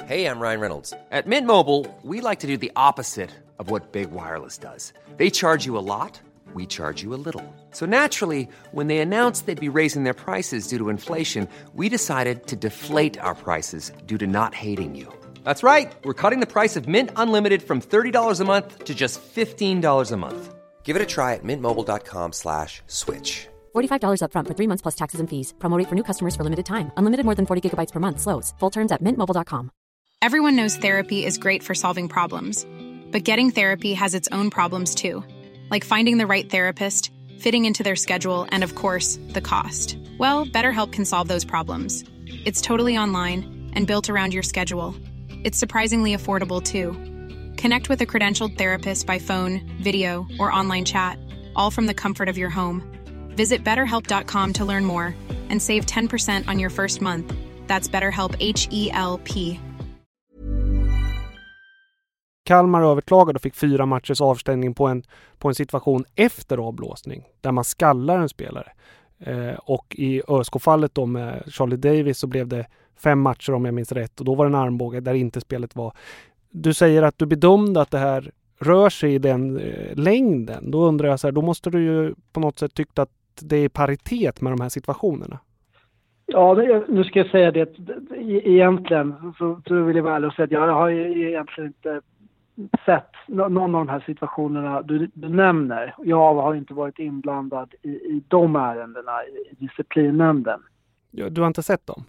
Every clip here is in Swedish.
Hey, I'm Ryan Reynolds. At Mint Mobile, we like to do the opposite of what Big Wireless does. They charge you a lot, we charge you a little. So naturally, when they announced they'd be raising their prices due to inflation, we decided to deflate our prices due to not hating you. That's right. We're cutting the price of Mint Unlimited from $30 a month to just $15 a month. Give it a try at mintmobile.com/switch. $45 up front for 3 months plus taxes and fees. Promo rate for new customers for limited time. Unlimited more than 40 gigabytes per month slows. Full terms at mintmobile.com. Everyone knows therapy is great for solving problems. But getting therapy has its own problems too. Like finding the right therapist, fitting into their schedule, and of course, the cost. Well, BetterHelp can solve those problems. It's totally online and built around your schedule. It's surprisingly affordable too. Connect with a credentialed therapist by phone, video, or online chat, all from the comfort of your home. Visit BetterHelp.com to learn more and save 10% on your first month. That's BetterHelp, H-E-L-P. Kalmar överklagade och fick 4 matchers avstängning på en situation efter avblåsning där man skallar en spelare. Och i ÖSK-fallet då med Charlie Davis så blev det 5 matcher om jag minns rätt, och då var det en armbåge där inte spelet var. Du säger att du bedömde att det här rör sig i den längden. Då undrar jag så här, då måste du ju på något sätt tycka att det är paritet med de här situationerna. Ja, nu ska jag säga det egentligen så vill jag väl säga att jag har ju egentligen inte sett någon av de här situationerna du nämner. Jag har inte varit inblandad i de ärendena i disciplinnämnden. Ja, du har inte sett dem?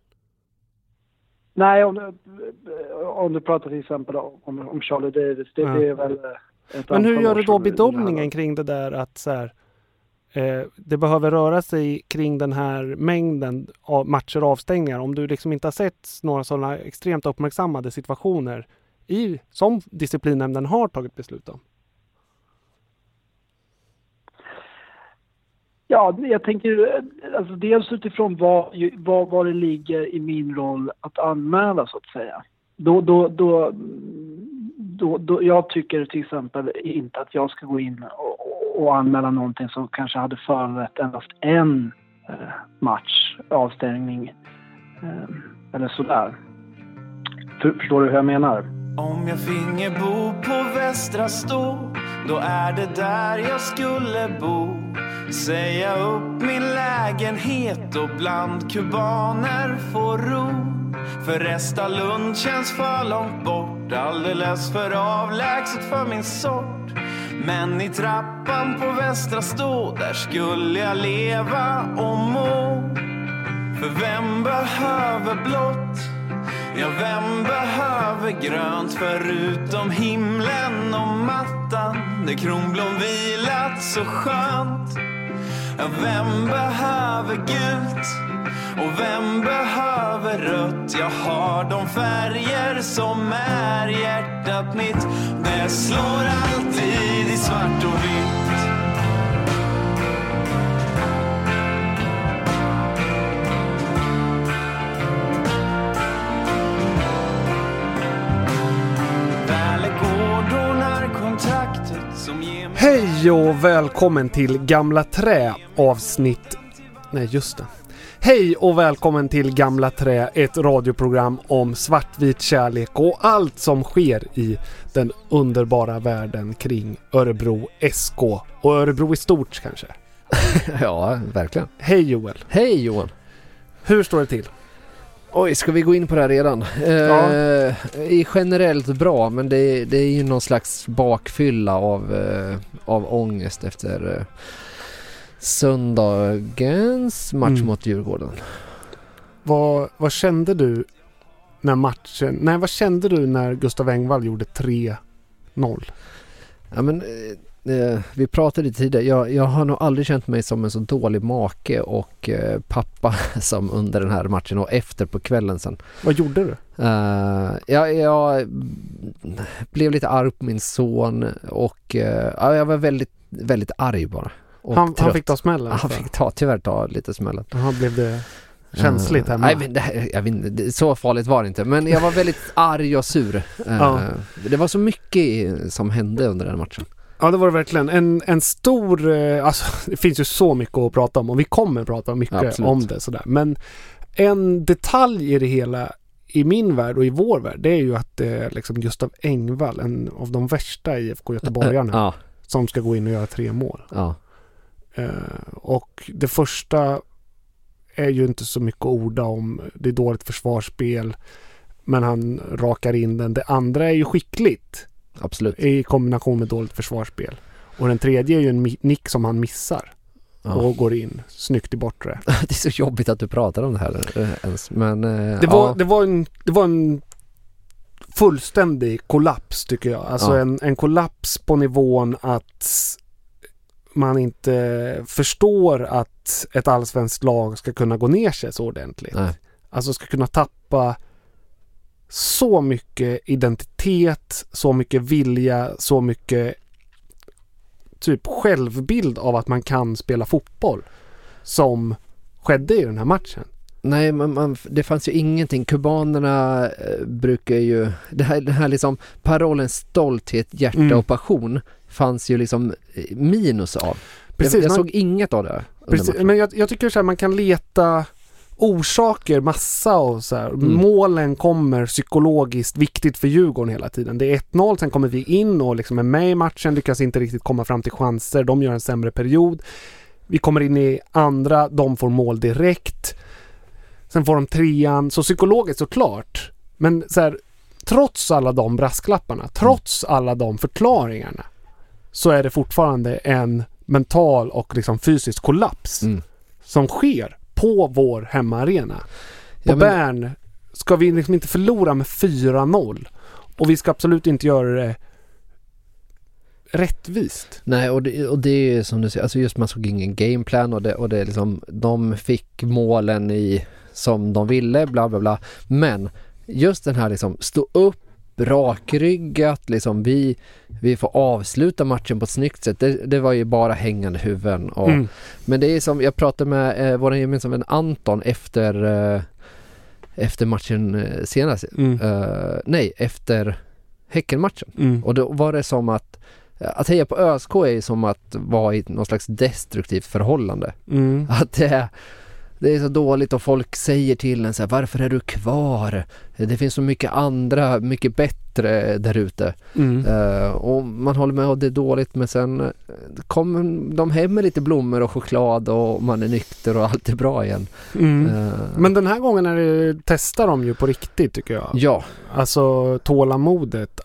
Nej, om du pratar till exempel om Charlie Davis, det är väl Men hur gör du då bedömningen kring det där att så här, det behöver röra sig kring den här mängden av matcher och avstängningar, om du liksom inte har sett några sådana extremt uppmärksammade situationer som disciplinnämnden har tagit beslut om? Ja, jag tänker alltså dels utifrån vad det ligger i min roll att anmäla så att säga. Då jag tycker till exempel inte att jag ska gå in och anmäla någonting som kanske hade föranlett endast en match avstängning eller sådär. Förstår du hur jag menar? Om jag finge bo på Västra Stå, då är det där jag skulle bo. Säga upp min lägenhet och bland kubaner få ro. För Restalund känns för långt bort, alldeles för avlägset för min sort. Men i trappan på Västra Stå, där skulle jag leva och må. För vem behöver blått? Ja, vem behöver grönt förutom himlen och mattan där kronblom vilat så skönt? Ja, vem behöver gult? Och vem behöver rött? Jag har de färger som är hjärtat mitt. Det slår alltid i svart och vitt. Hej och välkommen till Gamla Trä avsnitt... Nej, just det. Hej och välkommen till Gamla Trä, ett radioprogram om svartvit kärlek och allt som sker i den underbara världen kring Örebro SK och Örebro i stort kanske. Ja, verkligen. Hej Joel. Hej Johan. Hur står det till? Oj, ska vi gå in på det här redan? Ja. Är generellt bra, men det är ju någon slags bakfylla av ångest efter söndagens match mot Djurgården. Vad kände du när matchen... Nej, vad kände du när Gustav Engvall gjorde 3-0? Ja, men vi pratade tidigare. Jag har nog aldrig känt mig som en så dålig make och pappa som under den här matchen och efter på kvällen sen. Vad gjorde du? Jag blev lite arg på min son och jag var väldigt, väldigt arg bara. Han fick ta smällen? Han fick tyvärr ta lite smällen. Blev det känsligt hemma? Jag vet, så farligt var det inte. Men jag var väldigt arg och sur. Det var så mycket som hände under den matchen. Ja, det var det verkligen. En stor... Alltså, det finns ju så mycket att prata om. Och vi kommer att prata mycket om det. Sådär. Men en detalj i det hela i min värld och i vår värld, det är ju att det är liksom Gustav Engvall, en av de värsta IFK Göteborgarna, som ska gå in och göra 3 mål. Ja. Och det första är ju inte så mycket att orda om. Det är dåligt försvarsspel, men han rakar in den. Det andra är ju skickligt. Absolut. I kombination med dåligt försvarsspel. Och den tredje är ju en nick som han missar. Och går in snyggt i bortre. Det är så jobbigt att du pratar om det här ens. Men, det var en fullständig kollaps, tycker jag. Alltså en kollaps på nivån att man inte förstår att ett allsvenskt lag ska kunna gå ner sig så ordentligt. Nej. Alltså ska kunna tappa så mycket identitet, så mycket vilja, så mycket typ självbild av att man kan spela fotboll som skedde i den här matchen. Nej, det fanns ju ingenting. Kubanerna brukar ju... Det här liksom parollen stolthet, hjärta och passion fanns ju liksom minus av. Precis, jag såg inget av det. Precis, men jag tycker så här, man kan leta orsaker, massa och så här. Målen kommer psykologiskt viktigt för Djurgården hela tiden. Det är 1-0, sen kommer vi in och liksom är med i matchen, lyckas inte riktigt komma fram till chanser. De gör en sämre period. Vi kommer in i andra, de får mål direkt. Sen får de 3:an, så psykologiskt såklart. Men så här, trots alla de brasklapparna, trots alla de förklaringarna, så är det fortfarande en mental och liksom fysisk kollaps som sker på vår hemmaarena. På Bern ska vi liksom inte förlora med 4-0. Och vi ska absolut inte göra det rättvist. Nej, och det är som du säger, alltså just man såg ingen gameplan och det liksom, de fick målen i som de ville, bla bla bla. Men just den här liksom, stå upp rakryggat, liksom vi får avsluta matchen på ett snyggt sätt. Det var ju bara hängande huvuden. Men det är som, jag pratade med vår gemensamma vän Anton efter matchen senast. Efter Häckenmatchen. Och då var det som att heja på ÖSK är som att vara i någon slags destruktivt förhållande. Att det är så dåligt och folk säger till en så här, varför är du kvar? Det finns så mycket andra, mycket bättre där ute. Och man håller med och det är dåligt, men sen kommer de hem med lite blommor och choklad och man är nykter och allt är bra igen. Men den här gången testar de ju på riktigt, tycker jag. Ja. Alltså tålamodet.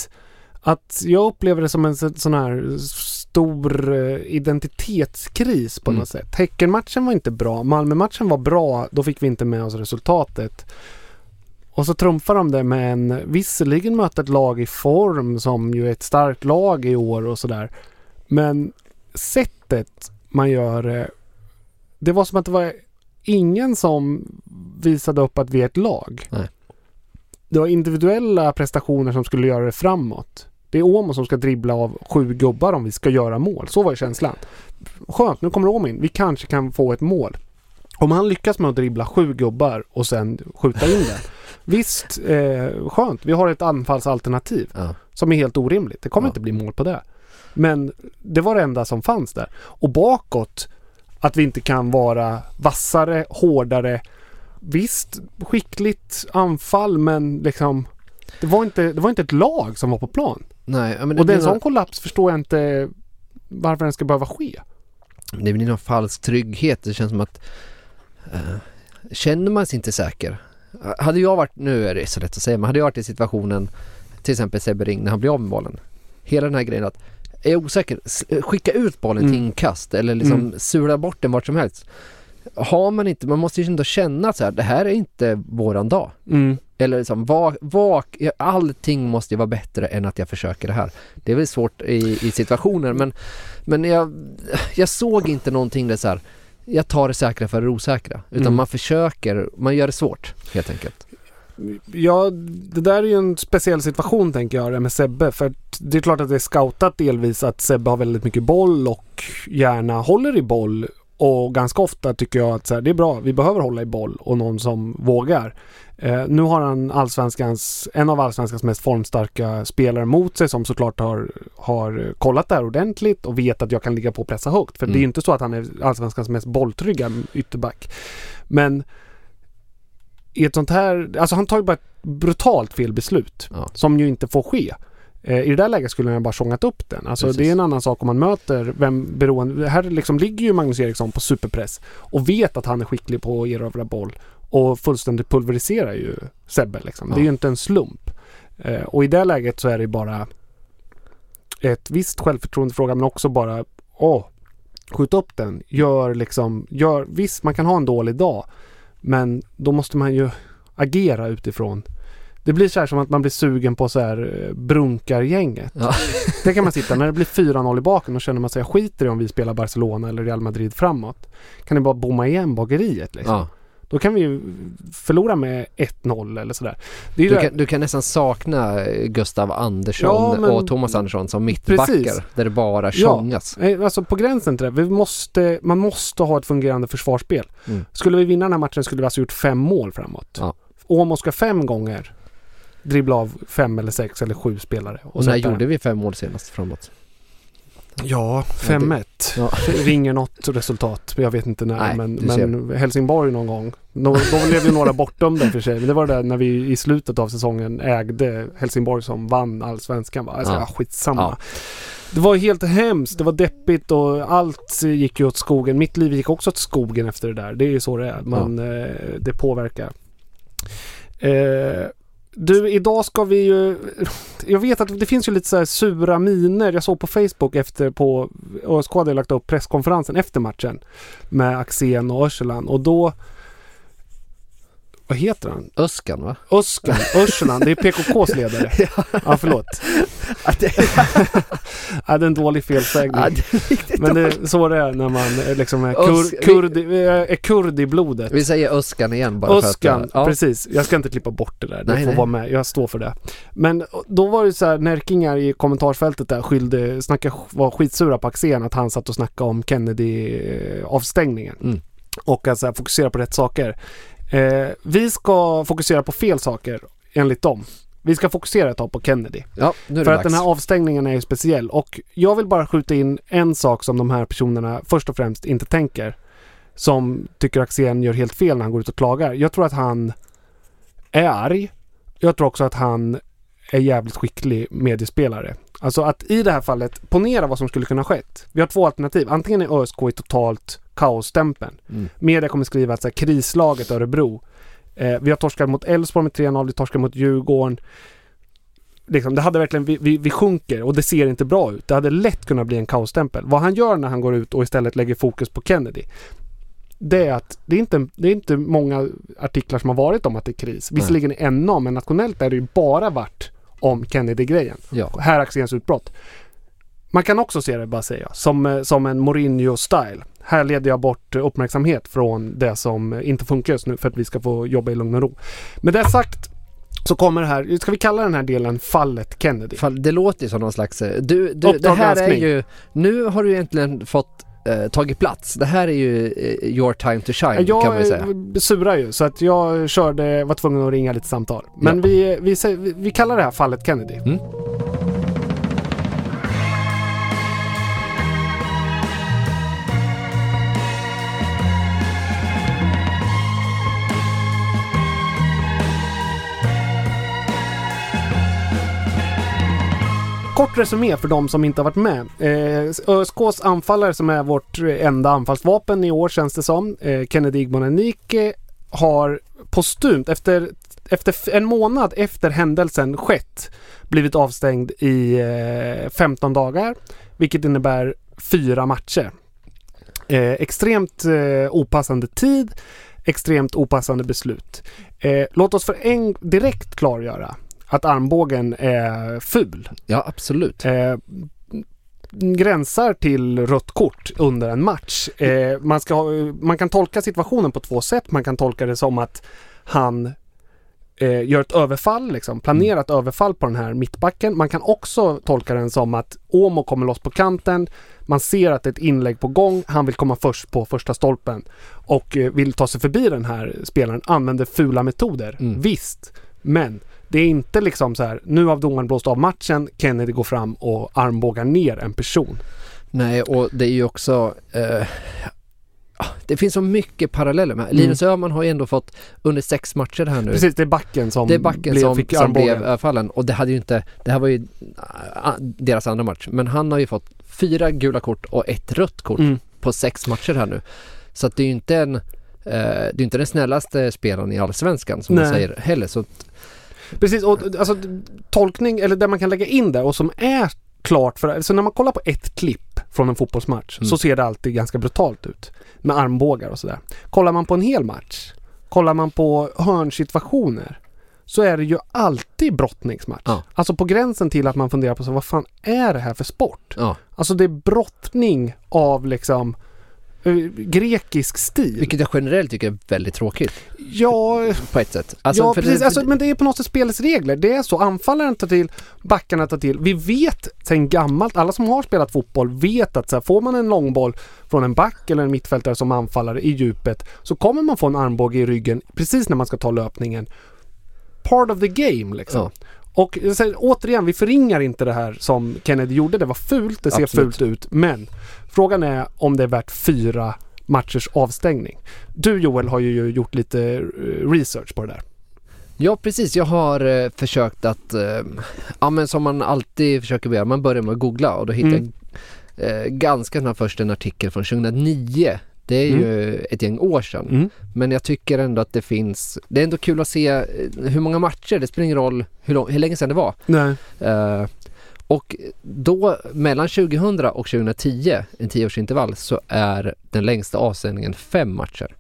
Att jag upplever det som en sån här stor identitetskris på något sätt. Häckenmatchen var inte bra. Malmö-matchen var bra. Då fick vi inte med oss resultatet. Och så trumfar de det med visserligen möta ett lag i form som ju är ett starkt lag i år och sådär. Men sättet man gör det var som att det var ingen som visade upp att vi är ett lag. Nej. Det var individuella prestationer som skulle göra det framåt. Det är Åmo som ska dribbla av 7 gubbar om vi ska göra mål. Så var ju känslan. Skönt, nu kommer Åmo in. Vi kanske kan få ett mål. Om han lyckas med att dribbla 7 gubbar och sen skjuta in den. Visst, skönt. Vi har ett anfallsalternativ som är helt orimligt. Det kommer inte bli mål på det. Men det var det enda som fanns där. Och bakåt, att vi inte kan vara vassare, hårdare. Visst, skickligt anfall, men liksom det var inte ett lag som var på plan. Nej, men och den sån kollaps förstår jag inte varför den ska behöva ske. Det blir någon falsk trygghet. Det känns som att känner man sig inte säker. Hade jag varit, nu är det så lätt att säga, men hade jag varit i situationen, till exempel Sebbe Ring när han blir av med bollen. Hela den här grejen att är jag osäker, skicka ut bollen till inkast eller liksom sula bort den vart som helst. Har man inte, man måste ju ändå känna att så här, det här är inte våran dag. Eller liksom, allting måste ju vara bättre än att jag försöker det här. Det är väl svårt i situationer, men jag såg inte någonting där så här, jag tar det säkra för det osäkra. Utan man försöker, man gör det svårt helt enkelt. Ja, det där är ju en speciell situation, tänker jag, det med Sebbe. För det är klart att det är scoutat delvis att Sebbe har väldigt mycket boll och gärna håller i boll. Och ganska ofta tycker jag att så här, det är bra, vi behöver hålla i boll och någon som vågar. Nu har han en av allsvenskans mest formstarka spelare mot sig som såklart har kollat det här ordentligt och vet att jag kan ligga på och pressa högt. För det är inte så att han är allsvenskans mest bolltrygga ytterback. Men i ett sånt här, alltså han tar ju bara ett brutalt fel beslut som ju inte får ske. I det där läget skulle han bara sjungat upp den. Alltså precis. Det är en annan sak om man möter vem beroende. Här liksom ligger ju Magnus Eriksson på superpress och vet att han är skicklig på att erövra boll och fullständigt pulveriserar ju Sebbe liksom. Det är ju inte en slump. Och i det läget så är det bara ett visst självförtroendefråga, men också bara skjut upp den. Visst, man kan ha en dålig dag, men då måste man ju agera utifrån. Det blir så här som att man blir sugen på så här brunkargänget. Ja. Det kan man sitta när det blir 4-0 i baken och känner man sig skiter i om vi spelar Barcelona eller Real Madrid framåt. Kan det bara bomma igen bageriet liksom. Ja. Då kan vi ju förlora med 1-0 eller sådär. Du kan nästan sakna Gustav Andersson och Thomas Andersson som mittbackar där det bara sjungas. Ja, alltså på gränsen till det. Man måste ha ett fungerande försvarsspel. Skulle vi vinna den här matchen skulle vi alltså gjort 5 mål framåt. Ja. Åmo ska 5 gånger dribbla av 5 eller 6 eller 7 spelare. Och när gjorde vi 5 mål senast framåt? Ja, 5-1. Ja. Ringer något resultat. Jag vet inte när. Nej, men Helsingborg någon gång. Då blev ju några bortdömda för sig. Men det var det när vi i slutet av säsongen ägde Helsingborg som vann allsvenskan. Alltså, skitsamma. Ja. Det var helt hemskt. Det var deppigt och allt gick ju åt skogen. Mitt liv gick också åt skogen efter det där. Det är ju så det är. Det påverkar. Du, idag ska vi ju... Jag vet att det finns ju lite så här sura miner. Jag såg på Facebook på ÖSK hade lagt upp presskonferensen efter matchen med Axén och Örslan. Och då... Vad heter han? Öskan, va? Örslan, det är PKKs ledare. Ja, förlåt. Det är en dålig felsägning. Men det är så det är när man liksom är kurd i blodet. Vi säger Öskan igen bara. Öskan, precis. Jag ska inte klippa bort det där. Det får vara med. Jag står för det. Men då var det så här, närkingar i kommentarsfältet där var skitsura på Axén att han satt och snackade om Kennedy-avstängningen. Och alltså fokusera på rätt saker. Vi ska fokusera på fel saker enligt dem. Vi ska fokusera ett tag på Kennedy. Ja, nu är det för dags. Att den här avstängningen är ju speciell. Och jag vill bara skjuta in en sak som de här personerna först och främst inte tänker. Som tycker Axén gör helt fel när han går ut och klagar. Jag tror att han är arg. Jag tror också att han är jävligt skicklig mediespelare. Alltså att i det här fallet, ponera vad som skulle kunna skett. Vi har 2 alternativ. Antingen är ÖSK i totalt kaosstämpeln. Media kommer skriva att så här, krislaget Örebro. Vi har torskat mot Elfsborg med 3-0, vi torskar mot Djurgården. Liksom, det hade verkligen, vi sjunker och det ser inte bra ut. Det hade lätt kunnat bli en kaosstämpel. Vad han gör när han går ut och istället lägger fokus på Kennedy, det är att det är inte många artiklar som har varit om att det är kris. Visserligen är NA, men nationellt är det ju bara varit om Kennedy-grejen. Ja. Här Axéns utbrott. Man kan också se det, bara säga, som en Mourinho-style. Här leder jag bort uppmärksamhet från det som inte funkar just nu för att vi ska få jobba i lugn och ro. Med det sagt så kommer det här, ska vi kalla den här delen fallet Kennedy? Det låter ju som någon slags... det här är ju... Nu har du egentligen fått tagit plats. Det här är ju your time to shine, kan man säga. Jag surar ju, så att jag var tvungen att ringa lite samtal. Men vi kallar det här fallet Kennedy. Kort resumé för de som inte har varit med. ÖSKs anfallare som är vårt enda anfallsvapen i år känns det som. Kennedy Igboananike har postumt efter en månad efter händelsen skett blivit avstängd i 15 dagar. Vilket innebär 4 matcher. Extremt opassande tid. Extremt opassande beslut. Låt oss direkt klargöra att armbågen är ful. Ja, absolut. Gränsar till rött kort under en match. Man kan tolka situationen på 2 sätt. Man kan tolka det som att han gör ett överfall, liksom, planerat överfall på den här mittbacken. Man kan också tolka den som att Åmo kommer loss på kanten. Man ser att det är ett inlägg på gång. Han vill komma först på första stolpen och vill ta sig förbi den här spelaren. Använder fula metoder. Visst, men det är inte liksom så här, nu har domaren blåst av matchen, Kennedy går fram och armbågar ner en person. Nej, och det är ju också det finns så mycket paralleller med. Linus Öhman har ju ändå fått under 6 matcher här nu. Precis, det är backen som fick som blev överfallen. Och det här var ju deras andra match. Men han har ju fått 4 gula kort och 1 rött kort på 6 matcher här nu. Så att det är ju inte det är inte den snällaste spelaren i Allsvenskan som man säger heller. Så precis, och alltså tolkning, eller där man kan lägga in det och som är klart för, alltså när man kollar på ett klipp från en fotbollsmatch så ser det alltid ganska brutalt ut med armbågar och sådär. Kollar man på en hel match, kollar man på hörnsituationer, så är det ju alltid brottningsmatch. Alltså på gränsen till att man funderar på så, vad fan är det här för sport? Alltså det är brottning av liksom grekisk stil. Vilket jag generellt tycker är väldigt tråkigt. Ja, på ett sätt. Alltså, ja, precis. Alltså, men det är på något sätt spelets regler. Det är så. Anfallaren tar till, backarna tar till. Vi vet sen gammalt, alla som har spelat fotboll vet att så här, får man en långboll från en back eller en mittfältare som anfallare i djupet, så kommer man få en armbåge i ryggen precis när man ska ta löpningen. Part of the game liksom. Och så, återigen, vi förringar inte det här som Kennedy gjorde. Det var fult, det ser fult ut. Men frågan är om det är värt 4 matchers avstängning. Du, Joel, har ju gjort lite research på det där. Ja, precis. Jag har försökt att men som man alltid försöker göra, man börjar med att googla och då hittar jag ganska först en artikel från 2009. Det är ju ett gäng år sedan. Men jag tycker ändå att det är ändå kul att se hur många matcher, det spelar ingen roll hur länge sedan det var. Nej. Och då mellan 2000 och 2010, en 10-årsintervall, så är den längsta avstängningen 5 matcher.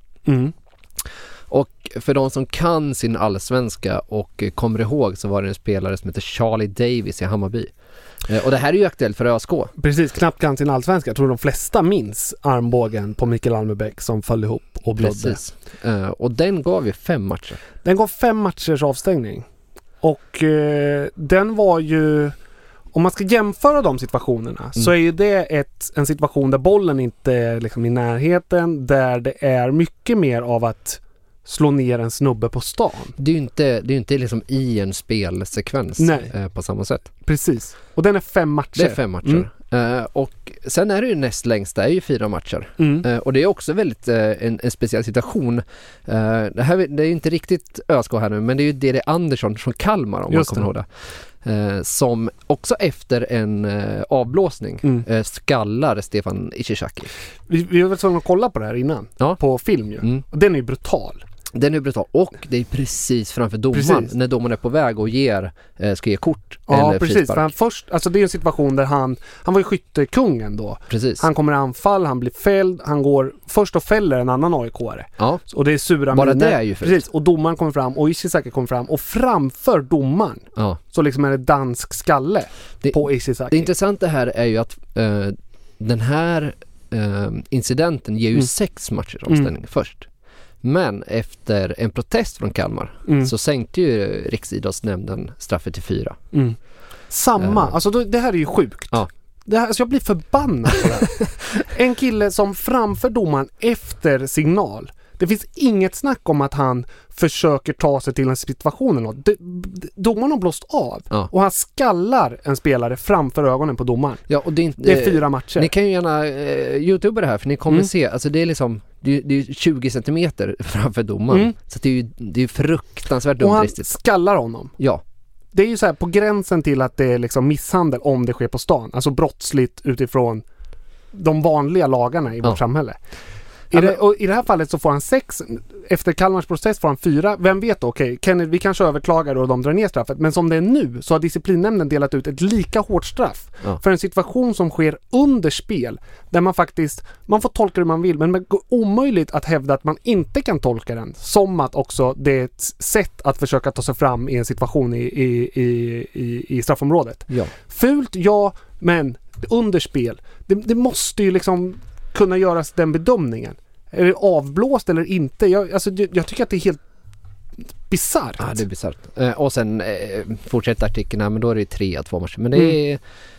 Och för de som kan sin allsvenska och kommer ihåg, så var det en spelare som heter Charlie Davis i Hammarby. Och det här är ju aktuellt för ÖSK. Precis, knappt kan sin allsvenska. Jag tror de flesta minns armbågen på Mikael Almebäck som föll ihop och blödde. Precis. Och den gav ju 5 matcher. Den gav 5 matchers avstängning. Och den var ju, om man ska jämföra de situationerna, så är ju det en situation där bollen inte är liksom i närheten, där det är mycket mer av att slå ner en snubbe på stan. Det är ju inte liksom i en spelsekvens på samma sätt. Precis. Och den är 5 matcher. Det är 5 matcher. Och sen är det ju näst längsta, är ju 4 matcher. Och det är också väldigt en speciell situation. Det är ju inte riktigt ÖSK här nu, men det är ju D.D. Andersson från Kalmar, om man kommer ihåg det. Som också efter en avblåsning skallar Stefan Ishizaki. Vi har väl tvungna att kolla på det här innan på film ju. Och den är ju brutal. Den är brutal, och det är precis framför domaren när domaren är på väg och ska ge kort eller precis. frispark. För han först, alltså det är en situation där han var ju skyttekungen då. Precis. Han kommer i anfall, han blir fälld, han går först och fäller en annan AIK-are. Och det är sura bara miner. Det är ju precis. Och domaren kommer fram och Ishizaki kommer fram och framför domaren så liksom är det dansk skalle på Ishizaki. Det intressanta här är ju att den här incidenten ger ju 6 matchers avstängning först. Men efter en protest från Kalmar så sänkte ju Riksidrottsnämnden straffet till 4. Alltså det här är ju sjukt. Det här, alltså jag blir förbannad på det här. En kille som framför domaren efter signal. Det finns inget snack om att han försöker ta sig till en situation eller något. Domaren har blåst av och han skallar en spelare framför ögonen på domaren. Ja, och det är 4 matcher. Ni kan ju gärna YouTubea det här, för ni kommer se, alltså det är liksom det är 20 centimeter framför domaren. Så det är fruktansvärt dumdristigt. Och han skallar honom. Ja. Det är ju så här på gränsen till att det är liksom misshandel om det sker på stan. Alltså brottsligt utifrån de vanliga lagarna i vårt samhälle. I det här fallet så får han 6. Efter Kalmars process får han 4. Vem vet då? Okej, vi kanske överklagar och de drar ner straffet. Men som det är nu så har disciplinnämnden delat ut ett lika hårt straff för en situation som sker under spel. Där man får tolka hur man vill, men det är omöjligt att hävda att man inte kan tolka den som att också det är ett sätt att försöka ta sig fram i en situation i straffområdet. Fult, men under spel. Det måste ju liksom kunna göras den bedömningen. Är det avblåst eller inte? Jag tycker att det är helt bisarrt. Ja, det är bisarrt. Och sen fortsätter artikeln här, men då är det 3-2 matcher. Men det är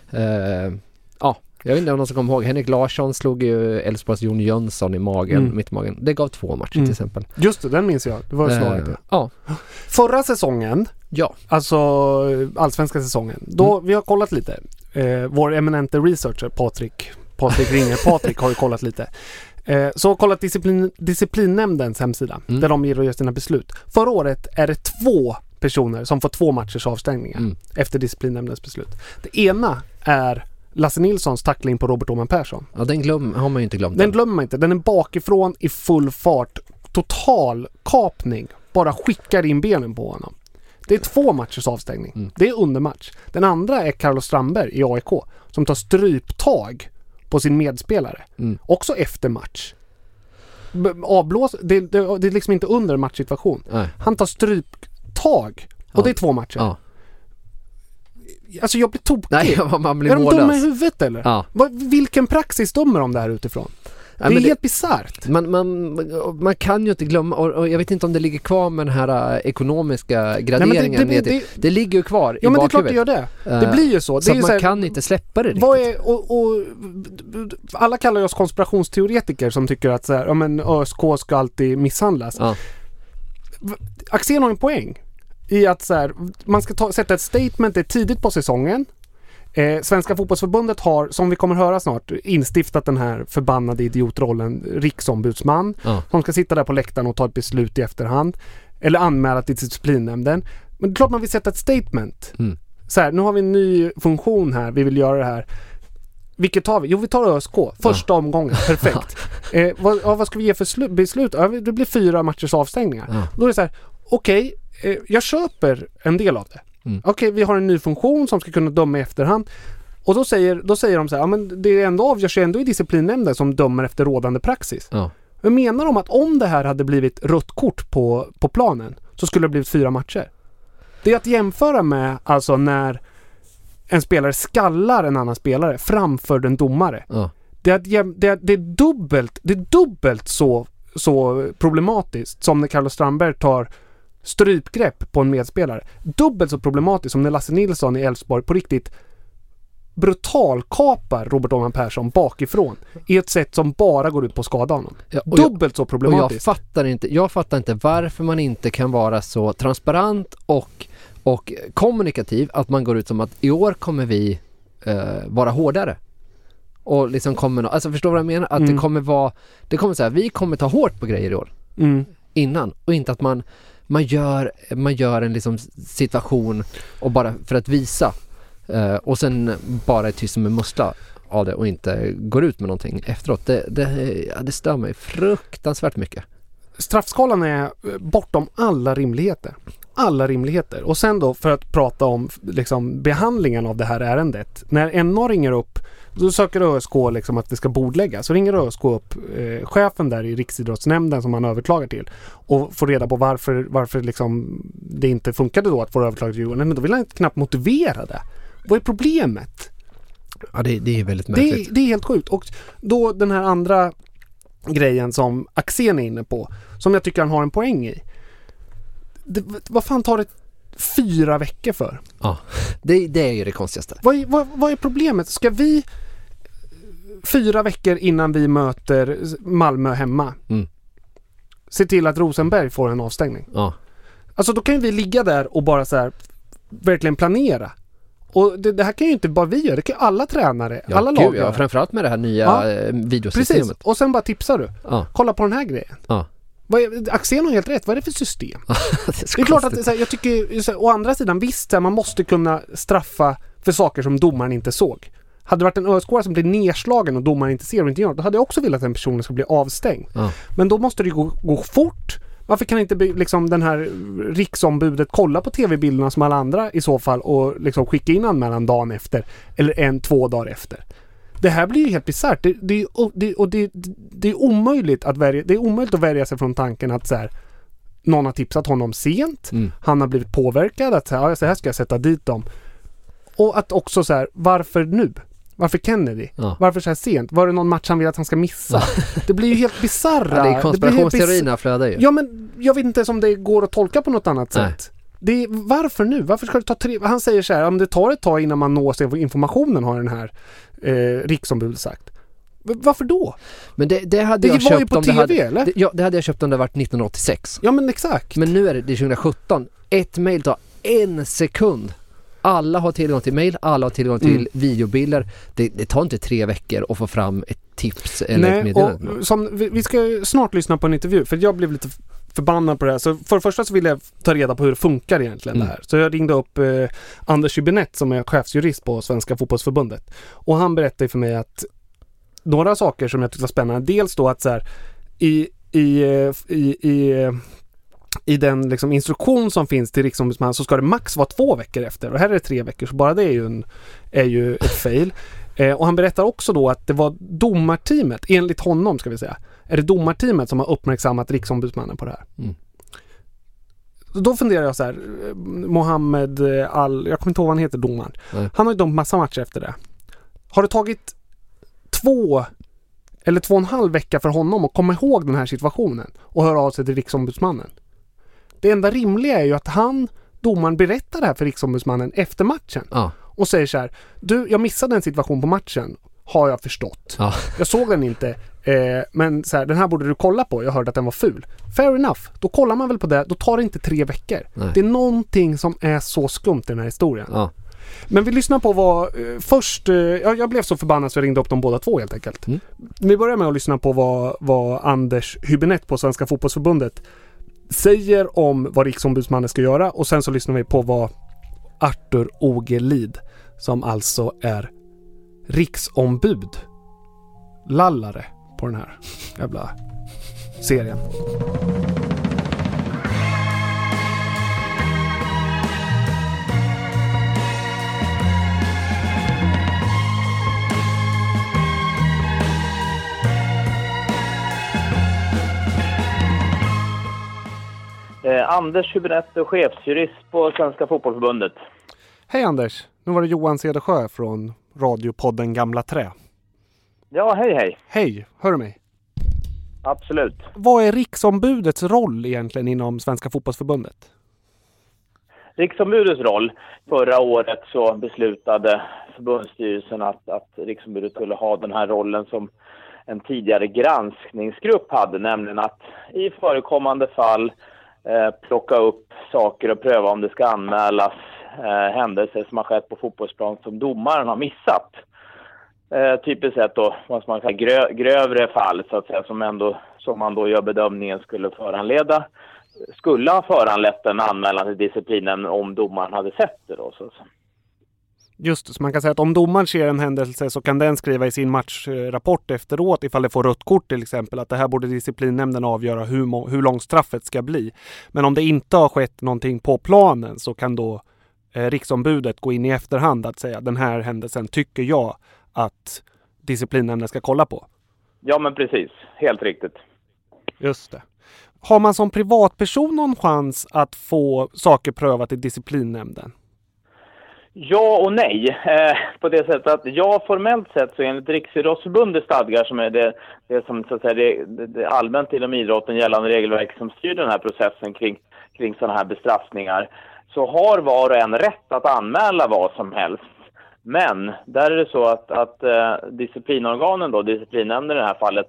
jag vet inte om någon som kommer ihåg. Henrik Larsson slog ju Elfsborgs Jon Jönsson i magen, mittmagen. Det gav 2 matcher till exempel. Just det, den minns jag. Det var slaget. Förra säsongen, alltså allsvenska säsongen, då vi har kollat lite. Vår eminente researcher Patrik har ju kollat lite. Så kolla disciplinnämndens hemsida där de gör sina beslut. Förra året är det 2 personer som får 2 matchers avstängningar efter disciplinnämndens beslut. Det ena är Lasse Nilssons tackling på Robert Åman Persson. Ja, den har man ju inte glömt. Den glömmer man inte. Den är bakifrån i full fart. Total kapning. Bara skickar in benen på honom. Det är 2 matchers avstängning. Det är undermatch. Den andra är Carlos Strandberg i AIK som tar stryptag på sin medspelare. Också efter match. Avblås. Det är liksom inte under matchsituation. Nej. Han tar stryptag. Och det är 2 matcher. Ja. Alltså jag blir tokig. Nej, man blir är de mållös. dumma i huvudet eller? Ja. Vilken praxis dömer de där utifrån? Det är helt bisarrt. Man kan ju inte glömma, och jag vet inte om det ligger kvar med den här ekonomiska graderingen. Nej, det ligger ju kvar i bakhuvudet. Ja, men det är klart det gör det. Det blir ju så. Så det är man så här, kan inte släppa det riktigt. Alla kallar oss konspirationsteoretiker som tycker att så här, ÖSK ska alltid misshandlas. Ja. Axén har en poäng i att så här, man ska sätta ett statement tidigt på säsongen. Svenska fotbollsförbundet har, som vi kommer höra snart, instiftat den här förbannade idiotrollen riksombudsman som ska sitta där på läktaren och ta ett beslut i efterhand eller anmäla till disciplinnämnden. Men det är klart man vill sätta ett statement. Så här, nu har vi en ny funktion här, vi vill göra det här. Vilket tar vi? Jo, vi tar ÖSK. Första omgången, perfekt. Vad ska vi ge för beslut? Det blir 4 matchers avstängningar. Då är det så här, okej, jag köper en del av det. Okej, vi har en ny funktion som ska kunna döma i efterhand. Och då säger de så här, ja, men det ändå avgörs ju ändå i disciplinnämnden som dömer efter rådande praxis. Men menar de att om det här hade blivit rött kort på planen så skulle det blivit 4 matcher? Det är att jämföra med alltså när en spelare skallar en annan spelare framför den domare. Det är dubbelt så problematiskt som när Carlos Strandberg tar strypgrepp på en medspelare. Dubbelt så problematiskt som när Lasse Nilsson i Elfsborg på riktigt brutalkapar Robert Åman Persson bakifrån i ett sätt som bara går ut på att skada honom. Dubbelt så problematiskt. Jag fattar inte varför man inte kan vara så transparent och kommunikativ att man går ut som att i år kommer vi vara hårdare. Och liksom kommer, alltså förstår du vad jag menar? Att det kommer så här, vi kommer ta hårt på grejer i år. Innan. Och inte att man gör en liksom situation och bara för att visa och sen bara är tyst med mussla av det och inte går ut med någonting efteråt. Det stör mig fruktansvärt mycket. Straffskalan är bortom alla rimligheter. Och sen då för att prata om liksom behandlingen av det här ärendet. När NA ringer upp, då söker ÖSK liksom att det ska bordläggas. Så ringer ÖSK upp chefen där i Riksidrottsnämnden som man överklagar till och får reda på varför liksom det inte funkade då att få överklaga till Djurgården. Men då vill han knappt motivera det. Vad är problemet? Ja, det är väldigt märkligt. Det är helt sjukt. Och då den här andra grejen som Axén är inne på, som jag tycker han har en poäng i. Vad fan tar det 4 veckor för? Ja, det är ju det konstigaste. Vad är problemet? Ska vi 4 veckor innan vi möter Malmö hemma se till att Rosenberg får en avstängning? Ja. Alltså då kan vi ligga där och bara så här verkligen planera. Och det här kan ju inte bara vi göra, det kan ju alla tränare, alla lag göra. Framförallt med det här nya videosystemet. Precis, och sen bara tipsar du. Kolla på den här grejen. Axén har helt rätt. Vad är det för system? det är klart att så här, jag tycker så här, å andra sidan visst man måste kunna straffa för saker som domaren inte såg. Hade det varit en ÖSK som blir nedslagen och domaren inte ser och inte gör, då hade jag också velat att den personen ska bli avstängd. Men då måste det gå fort. Varför kan inte liksom den här riksombudet kolla på tv-bilderna som alla andra i så fall och liksom skicka in anmälan dagen efter eller 1-2 dagar efter? Det här blir ju helt bisarrt. Det är omöjligt att värja sig från tanken att så här, någon har tipsat honom sent. Han har blivit påverkad att så här ska jag sätta dit dem. Och att också så här, varför nu? Varför Kennedy? Varför så här sent? Var det någon match han vill att han ska missa? Det blir ju helt bisarra. Ja, det är konspirationsteorierna flödar ju. Ja, men jag vet inte om det går att tolka på något annat sätt. Varför nu? Varför ska det ta 3? Han säger så här, om det tar ett tag innan man når sig informationen, har den här riksombudet sagt. Varför då? Men det hade jag köpt på om TV, det hade, eller? det hade jag köpt om det varit 1986. Ja, men exakt. Men nu är det 2017. Ett mejl tar 1 sekund Alla har tillgång till mail, alla har tillgång till videobilder. Det tar inte 3 veckor att få fram ett tips eller ett meddelande. Vi ska snart lyssna på en intervju, för jag blev lite förbannad på det här. Så för det första så vill jag ta reda på hur det funkar egentligen det här. Så jag ringde upp Anders Hübinette som är chefsjurist på Svenska fotbollsförbundet. Och han berättade för mig att några saker som jag tyckte var spännande. Dels då att så här, i den liksom instruktion som finns till riksombudsman så ska det max vara 2 veckor efter. Och här är det 3 veckor, så bara det är ju ett fail. Och han berättar också då att det var domarteamet, enligt honom ska vi säga, är det domarteamet som har uppmärksammat riksombudsmannen på det här. Då funderar jag så här, Mohammed jag kommer inte ihåg vad han heter, domaren. Han har ju dömt massa matcher efter det. Har det tagit 2 eller 2,5 vecka för honom att komma ihåg den här situationen och höra av sig till riksombudsmannen? Det enda rimliga är ju att domaren berättar det här för riksombudsmannen efter matchen. Och säger så här: du, jag missade en situation på matchen, har jag förstått. Jag såg den inte, men så här, den här borde du kolla på, jag hörde att den var ful. Fair enough, då kollar man väl på det, då tar det inte 3 veckor. Det är någonting som är så skumt i den här historien. Men vi lyssnar på vad först, jag blev så förbannad så jag ringde upp dem båda två helt enkelt. Vi börjar med att lyssna på vad Anders Hübinette på Svenska fotbollsförbundet säger om vad riksombudsmannen ska göra, och sen så lyssnar vi på vad Arthur Ogelid, som alltså är riksombud, lallare på den här jävla serien. Anders Hübinette, chefsjurist på Svenska fotbollsförbundet. Hej Anders, nu var det Johan Cedersjö från radiopodden Gamla Trä. Ja, hej. Hej, hör du mig? Absolut. Vad är riksombudets roll egentligen inom Svenska fotbollsförbundet? Riksombudets roll, förra året så beslutade förbundsstyrelsen att riksombudet skulle ha den här rollen som en tidigare granskningsgrupp hade, nämligen att i förekommande fall plocka upp saker och pröva om det ska anmälas händelser som har skett på fotbollsplan som domaren har missat. Typiskt sett då, vad man säga, grövre fall så att säga, som man då gör bedömningen skulle ha föranlett en anmälan till disciplinen om domaren hade sett det då. Så. Just det, så man kan säga att om domaren ser en händelse så kan den skriva i sin matchrapport efteråt, ifall det får rött kort till exempel, att det här borde disciplinnämnden avgöra hur långt straffet ska bli. Men om det inte har skett någonting på planen så kan då riksombudet gå in i efterhand att säga den här händelsen tycker jag att disciplinnämnden ska kolla på. Ja, men precis. Helt riktigt. Just det. Har man som privatperson någon chans att få saker prövat i disciplinnämnden? Ja och nej. På det sättet att formellt sett så enligt Riksidrottsförbundets stadgar, som är det som så att säga det allmänt inom idrotten gällande regelverk som styr den här processen kring sådana här bestraffningar, så har var och en rätt att anmäla vad som helst. Men där är det så att disciplinorganen då, disciplinnämnden i det här fallet,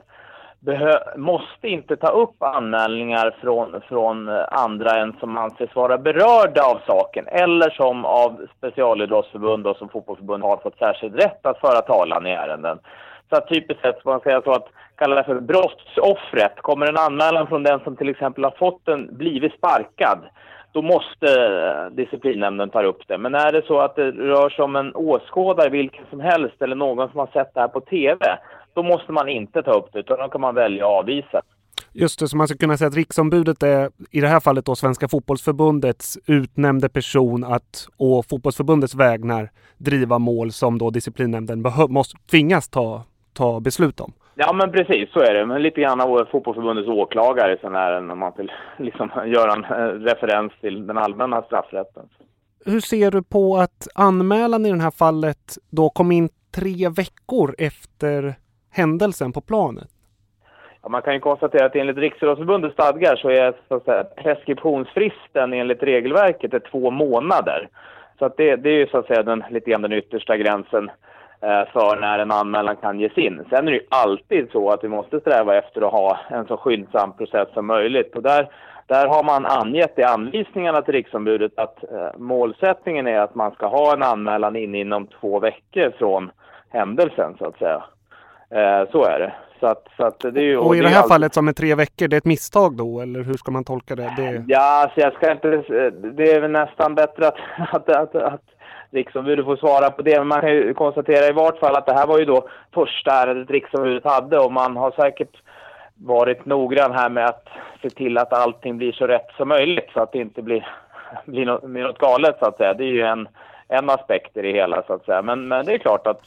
måste inte ta upp anmälningar från andra än som anses vara berörda av saken, eller som av specialidrottsförbund och som fotbollsförbund har fått särskild rätt att föra talan i ärenden. Så att typiskt sett man säger så att kalla det för brottsoffret. Kommer en anmälan från den som till exempel har blivit sparkad, då måste disciplinnämnden ta upp det. Men är det så att det rör sig om en åskådare vilken som helst eller någon som har sett det här på tv, då måste man inte ta upp det, utan då kan man välja att avvisa. Just det, så man ska kunna säga att riksombudet är i det här fallet då Svenska fotbollsförbundets utnämnde person att å fotbollsförbundets vägnar driva mål som då disciplinnämnden måste tvingas ta beslut om. Ja, men precis, så är det. Men lite grann av fotbollsförbundets åklagare sån här, när man vill liksom göra en referens till den allmänna straffrätten. Hur ser du på att anmälan i det här fallet då kom in 3 veckor efter händelsen på planet? Ja, man kan ju konstatera att enligt Riksidrottsförbundets stadgar så är så att säga, preskriptionsfristen enligt regelverket är 2 månader. Så att det är ju så att säga lite grann den yttersta gränsen för när en anmälan kan ges in. Sen är det ju alltid så att vi måste sträva efter att ha en så skyndsam process som möjligt. Och där där har man angett i anvisningarna till riksombudet att målsättningen är att man ska ha en anmälan inom 2 veckor från händelsen, så att säga. Så är det. Så att det är ju, och i det här fallet som är 3 veckor, det är ett misstag då, eller hur ska man tolka det? Ja, så jag ska inte, det är väl nästan bättre att riksombudet får svara på det. Men man kan ju konstatera i vart fall att det här var ju då första ärendet riksombudet hade, och man har säkert varit noggrann här med att se till att allting blir så rätt som möjligt, så att det inte blir något galet, så att säga. Det är ju en aspekt i det hela, så att säga. Men det är klart att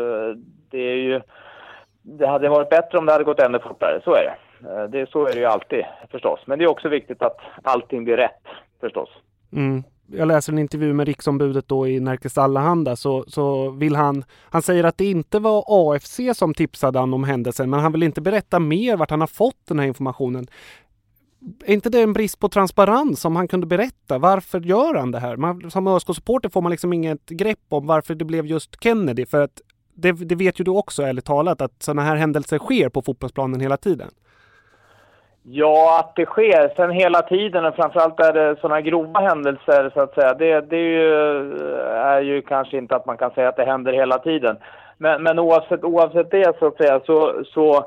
det hade varit bättre om det hade gått ännu fortare, så är det. Så är det ju alltid, förstås. Men det är också viktigt att allting blir rätt, förstås. Mm. Jag läser en intervju med riksombudet då i Nerikes Allehanda, så vill han säger att det inte var AFC som tipsade han om händelsen, men han vill inte berätta mer vart han har fått den här informationen. Är inte det en brist på transparens om han kunde berätta? Varför gör han det här? Som ÖSK-supporter får man liksom inget grepp om varför det blev just Kennedy, för att det vet ju du också, ärligt talat, att sådana här händelser sker på fotbollsplanen hela tiden. Ja, att det sker sen hela tiden, och framförallt är det sådana grova händelser, så att säga. Det är ju kanske inte att man kan säga att det händer hela tiden. Men oavsett det, så att säga, så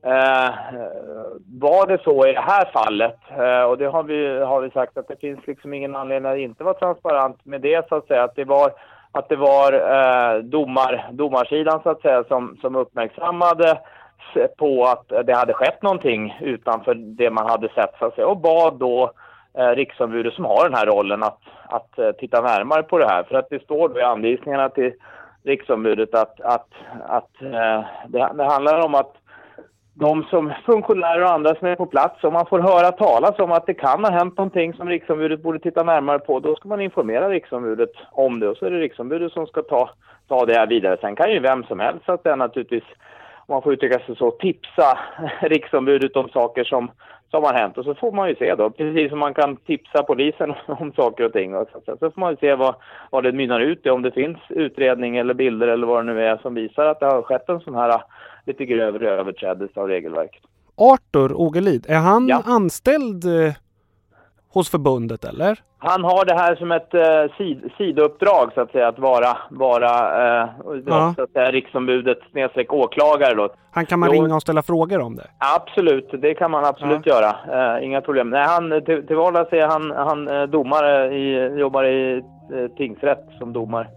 var det så i det här fallet. Och det har vi sagt att det finns liksom ingen anledning att inte vara transparent med det, så att säga. Att det var domarsidan, så att säga, som uppmärksammade på att det hade skett någonting utanför det man hade sett, så att säga, och bad då riksombudet, som har den här rollen, att titta närmare på det här. För att det står då i anvisningarna till riksombudet att det handlar om att de som funktionärer och andra som är på plats, om man får höra talas om att det kan ha hänt någonting som riksombudet borde titta närmare på, då ska man informera riksombudet om det, och så är det riksombudet som ska ta det här vidare. Sen kan ju vem som helst, att det är naturligtvis, om man får uttrycka sig så, tipsa riksombudet om saker som har hänt, och så får man ju se då, precis som man kan tipsa polisen om saker och ting, och så får man ju se vad det mynnar ut i, om det finns utredning eller bilder eller vad det nu är som visar att det har skett en sån här lite grövre överträdelse av regelverket. Arthur Ogelid, är han anställd hos förbundet, eller? Han har det här som ett sidouppdrag, så att säga, att vara så att säga, riksombudet / åklagare då. Han kan man ringa och ställa frågor om det? Absolut, det kan man absolut göra. Inga problem. Nej, han till vardags är han domare, jobbar i tingsrätt som domare.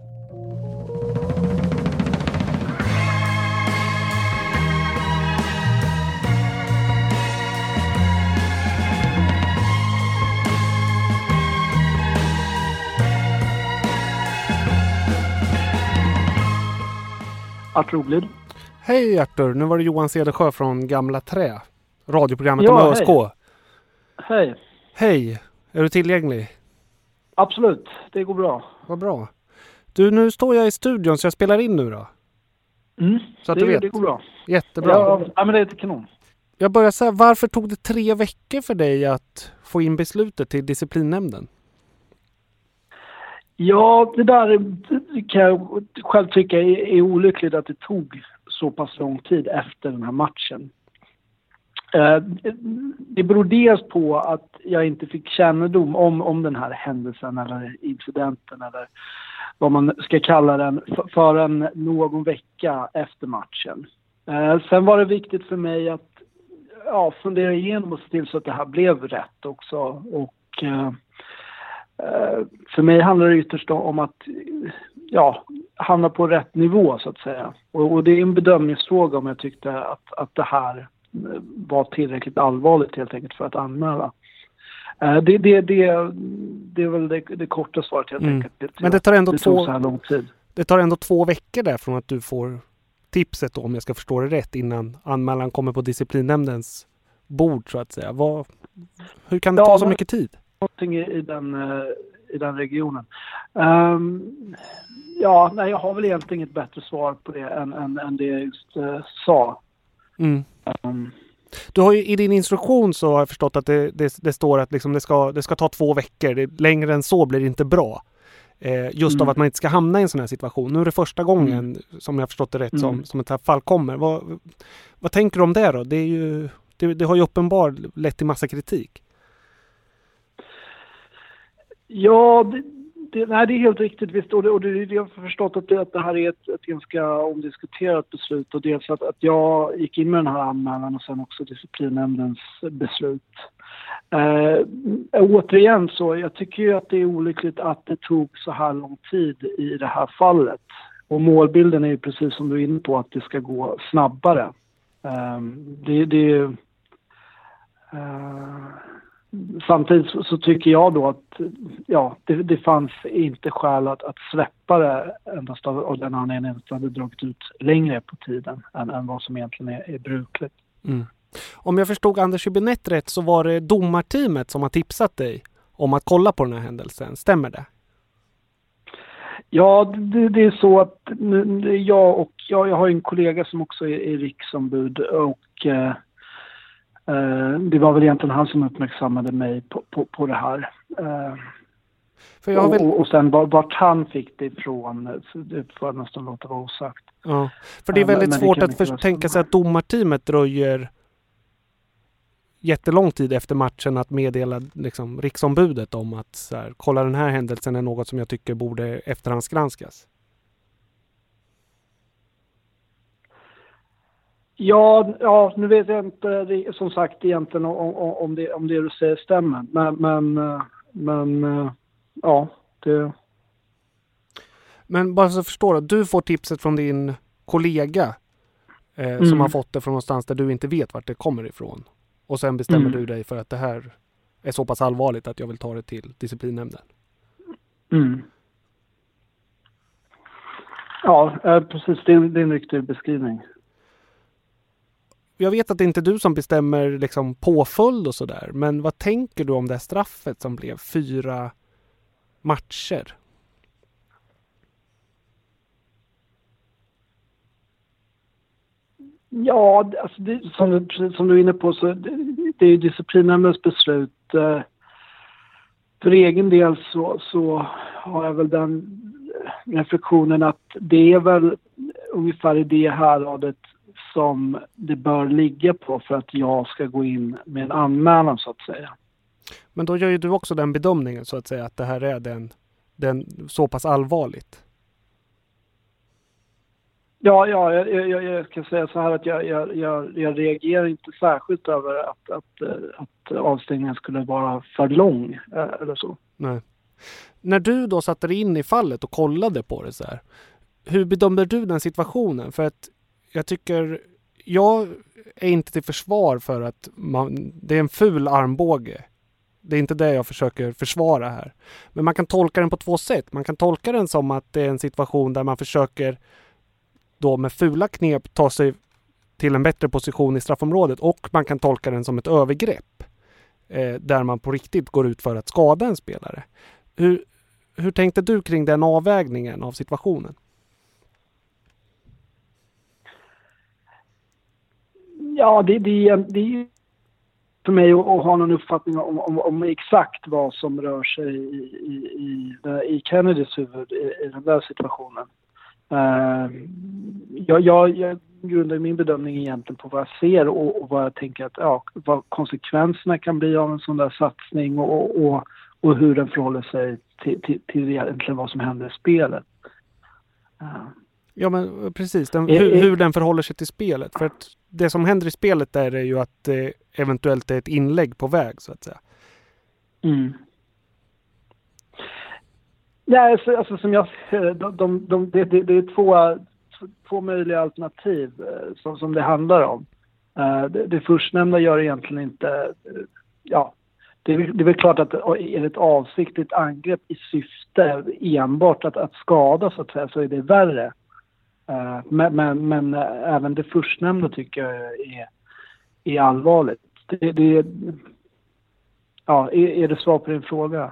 Arthur Ogelid. Hej Arthur, nu var det Johan Cedersjö från Gamla Trä. Radioprogrammet om ÖSK. Hej. Hej, är du tillgänglig? Absolut, det går bra. Vad bra. Du, nu står jag i studion så jag spelar in nu då. Så att du vet. Det går bra. Jättebra. Ja, men det är kanon. Jag börjar säga, varför tog det 3 veckor för dig att få in beslutet till disciplinnämnden? Ja, det där kan jag själv tycka är olyckligt, att det tog så pass lång tid efter den här matchen. Det beror dels på att jag inte fick kännedom om den här händelsen eller incidenten eller vad man ska kalla den förrän någon vecka efter matchen. Sen var det viktigt för mig att fundera igenom och se till så att det här blev rätt också. Och för mig handlar det ytterst om att hamna på rätt nivå, så att säga. Och det är en bedömningsfråga om jag tyckte att det här var tillräckligt allvarligt helt enkelt för att anmäla. Det är väl det korta svaret helt enkelt. Men det tar ändå så här lång tid. Det tar ändå 2 veckor där från att du får tipset då, om jag ska förstå det rätt, innan anmälan kommer på disciplinnämndens bord, så att säga. Hur kan det ta så mycket tid? Någonting i den regionen. Jag har väl egentligen ett bättre svar på det än det jag just sa. Du har ju i din instruktion, så har jag förstått att det står att liksom det ska ta 2 veckor. Längre än så blir det inte bra. Just av att man inte ska hamna i en sån här situation. Nu är det första gången, som jag förstått det rätt, som ett här fall kommer. Vad tänker du om det då? Det har ju uppenbart lett till massa kritik. Ja, det är helt riktigt. Visst, och jag har förstått att det här är ett ganska omdiskuterat beslut. Och dels att jag gick in med den här anmälan och sen också disciplinnämndens beslut. Återigen så, jag tycker ju att det är olyckligt att det tog så här lång tid i det här fallet. Och målbilden är ju precis som du är inne på, att det ska gå snabbare. Samtidigt så tycker jag då att det fanns inte skäl att släppa det endast av den anledningen att det hade dragit ut längre på tiden än vad som egentligen är brukligt. Mm. Om jag förstod Anders Hübinette rätt så var det domarteamet som har tipsat dig om att kolla på den här händelsen. Stämmer det? Ja, det är så att jag har en kollega som också är riksombud och det var väl egentligen han som uppmärksammade mig på det här. För jag och sen vart han fick det ifrån, det får jag nästan låta vara osagt. Ja, för det är väldigt svårt att tänka sig att domarteamet dröjer jättelång tid efter matchen att meddela liksom, riksombudet om att så här, kolla, den här händelsen är något som jag tycker borde efterhandsgranskas. Ja, nu vet jag inte som sagt egentligen om det du säger stämmer. Men ja, det... Men bara så förstår du, du får tipset från din kollega som har fått det från någonstans där du inte vet vart det kommer ifrån. Och sen bestämmer du dig för att det här är så pass allvarligt att jag vill ta det till disciplinnämnden. Mm. Ja, precis. Det är en riktig beskrivning. Jag vet att det inte är du som bestämmer liksom påföljd och sådär. Men vad tänker du om det här straffet som blev 4 matcher? Ja, alltså som du är inne på så det är ju disciplinnämndens beslut. För egen del så har jag väl den reflektionen att det är väl ungefär i det här radet som det bör ligga på för att jag ska gå in med en anmälan så att säga. Men då gör ju du också den bedömningen så att säga att det här är den så pass allvarligt. Ja, jag ska säga så här att jag reagerar inte särskilt över att avstängningen skulle vara för lång eller så. Nej. När du då satte dig in i fallet och kollade på det så här, hur bedömde du den situationen? För att jag tycker, jag är inte till försvar för att det är en ful armbåge. Det är inte det jag försöker försvara här. Men man kan tolka den på 2 sätt. Man kan tolka den som att det är en situation där man försöker då med fula knep ta sig till en bättre position i straffområdet, och man kan tolka den som ett övergrepp där man på riktigt går ut för att skada en spelare. Hur tänkte du kring den avvägningen av situationen? Ja, det är för mig att ha någon uppfattning om exakt vad som rör sig i Kennedys huvud i den där situationen. Jag grundar min bedömning egentligen på vad jag ser och vad jag tänker att vad konsekvenserna kan bli av en sån där satsning och hur den förhåller sig till egentligen vad som händer i spelet. Ja, men precis. Hur den förhåller sig till spelet. För att det som händer i spelet där är ju att det eventuellt är ett inlägg på väg så att säga. Mm. Ja, alltså som jag ser det är två möjliga alternativ som det handlar om. Det förstnämnda gör egentligen inte... Det är väl klart att är det ett avsiktligt angrepp i syfte enbart att skada så att säga, så är det värre. Men även det förstnämnda tycker jag är allvarligt. Är det svar på din fråga?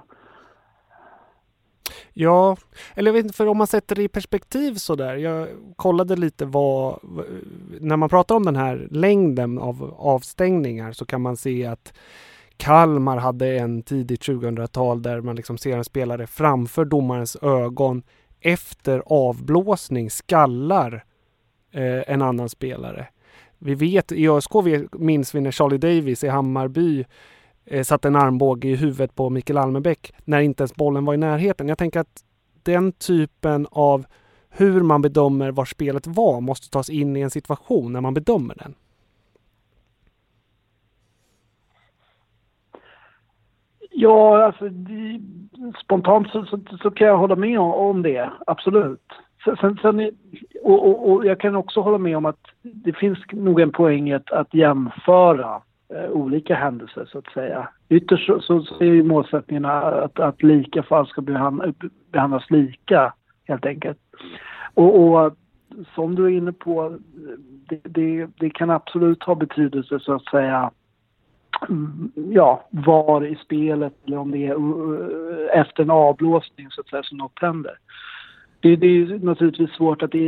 Ja, eller jag vet inte, för om man sätter det i perspektiv så där. Jag kollade lite när man pratar om den här längden av avstängningar så kan man se att Kalmar hade en tidigt 2000-tal där man liksom ser en spelare framför domarens ögon efter avblåsning skallar en annan spelare. Vi vet, i ÖSK minns vi när Charlie Davis i Hammarby satte en armbåge i huvudet på Mikael Almebäck när inte ens bollen var i närheten. Jag tänker att den typen av hur man bedömer var spelet var måste tas in i en situation när man bedömer den. Ja, alltså spontant så kan jag hålla med om det, absolut. Och jag kan också hålla med om att det finns nog en poäng att jämföra olika händelser så att säga. Ytterst så är ju målsättningen att lika fall ska behandlas lika helt enkelt. Och som du är inne på, det kan absolut ha betydelse så att säga, ja, var i spelet eller om det är efter en avblåsning så att säga som något händer. Det är ju naturligtvis svårt att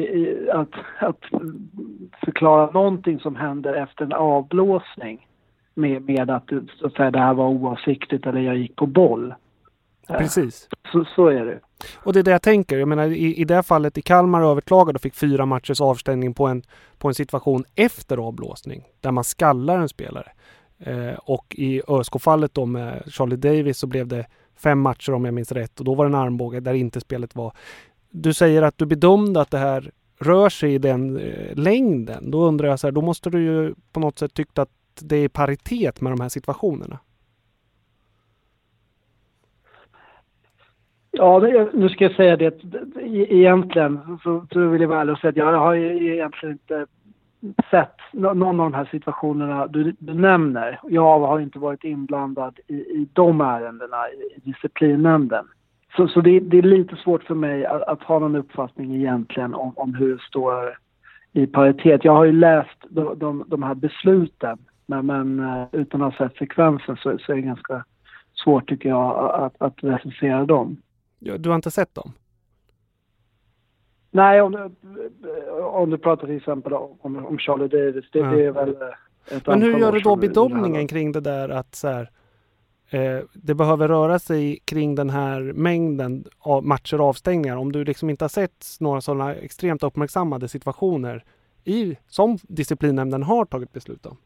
förklara någonting som händer efter en avblåsning med att så att säga, det här var oavsiktligt eller jag gick på boll. Precis. Så är det. Och det är det jag tänker. Jag menar, i det fallet i Kalmar överklagade och fick 4 matchers avstängning på en situation efter avblåsning där man skallar en spelare. Och i ÖSK-fallet då med Charlie Davis så blev det 5 matcher om jag minns rätt och då var det en armbåge där inte spelet var. Du säger att du bedömde att det här rör sig i den längden. Då undrar jag så här, då måste du ju på något sätt tycka att det är paritet med de här situationerna. Ja, nu ska jag säga det egentligen så vill jag vara ärlig och säga att jag har egentligen inte sett någon av de här situationerna du nämner. Jag har inte varit inblandad i de ärendena i disciplinnämnden. Så det är lite svårt för mig att ha någon uppfattning egentligen om hur det står i paritet. Jag har ju läst de här besluten men utan att ha sett sekvensen så är det ganska svårt tycker jag att recensera dem. Ja, du har inte sett dem? Nej, om du pratar till exempel om Charlie Davis, det är väl ett Men hur gör du då år bedömningen kring det där att så här, det behöver röra sig kring den här mängden av matcher och avstängningar om du liksom inte har sett några sådana extremt uppmärksammade situationer som disciplinnämnden har tagit beslut om?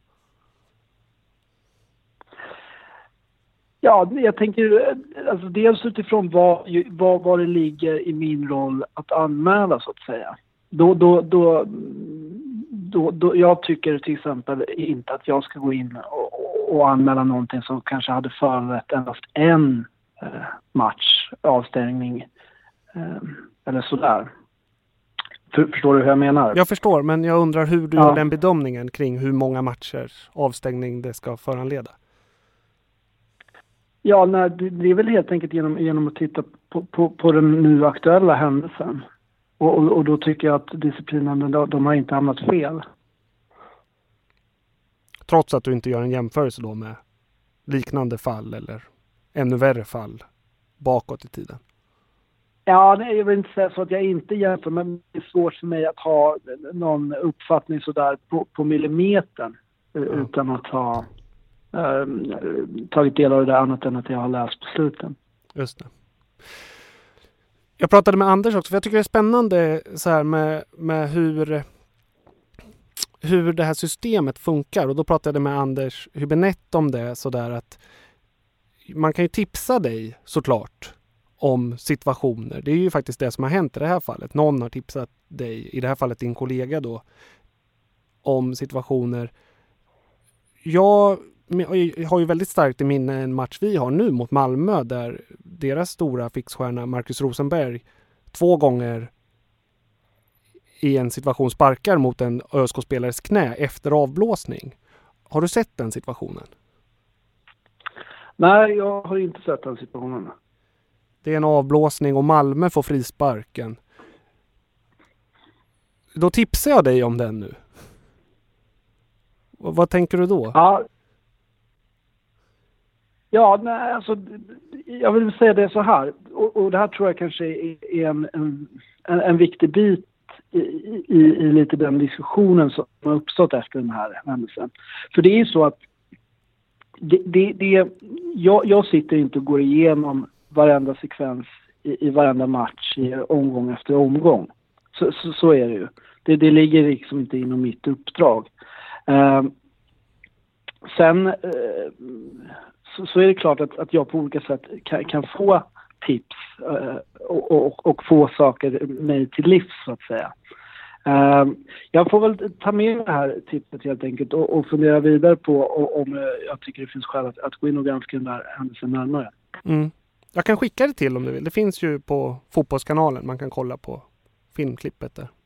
Ja, jag tänker alltså dels utifrån vad det ligger i min roll att anmäla så att säga. Då jag tycker till exempel inte att jag ska gå in och anmäla någonting som kanske hade föranlett endast en match, avstängning eller sådär. Förstår du hur jag menar? Jag förstår, men jag undrar hur du gör den bedömningen kring hur många matcher avstängning det ska föranleda. Ja, nej, det är väl helt enkelt genom att titta på den nu aktuella händelsen. Och då tycker jag att disciplinnämnden, de har inte hamnat fel. Trots att du inte gör en jämförelse då med liknande fall eller ännu värre fall bakåt i tiden? Ja, nej, jag vill inte säga så att jag inte jämför, men det är svårt för mig att ha någon uppfattning sådär på millimetern utan att ha tagit del av det där annat än att jag har läst besluten. Just det. Jag pratade med Anders också, för jag tycker det är spännande så här med hur det här systemet funkar. Och då pratade jag med Anders Hübinette om det, så där att man kan ju tipsa dig såklart om situationer. Det är ju faktiskt det som har hänt i det här fallet. Någon har tipsat dig, i det här fallet din kollega då, om situationer. Jag har ju väldigt starkt i minne en match vi har nu mot Malmö där deras stora fixstjärna Marcus Rosenberg 2 gånger i en situation sparkar mot en ÖSK-spelares knä efter avblåsning. Har du sett den situationen? Nej, jag har inte sett den situationen. Det är en avblåsning och Malmö får frisparken. Då tipsar jag dig om den nu. Vad tänker du då? Ja, nej, alltså, jag vill säga det så här. Och det här tror jag kanske är en viktig bit i lite den diskussionen som har uppstått efter den här händelsen. För det är ju så att jag sitter inte och går igenom varenda sekvens i varenda match i omgång efter omgång. Så är det ju. Det ligger liksom inte inom mitt uppdrag. Sen så är det klart att jag på olika sätt kan få tips och få saker mig till livs, så att säga. Jag får väl ta med det här tipset helt enkelt och fundera vidare på om jag tycker det finns skäl att gå in och granska den där händelsen närmare. Mm. Jag kan skicka det till om du vill. Det finns ju på Fotbollskanalen. Man kan kolla på filmklippet där.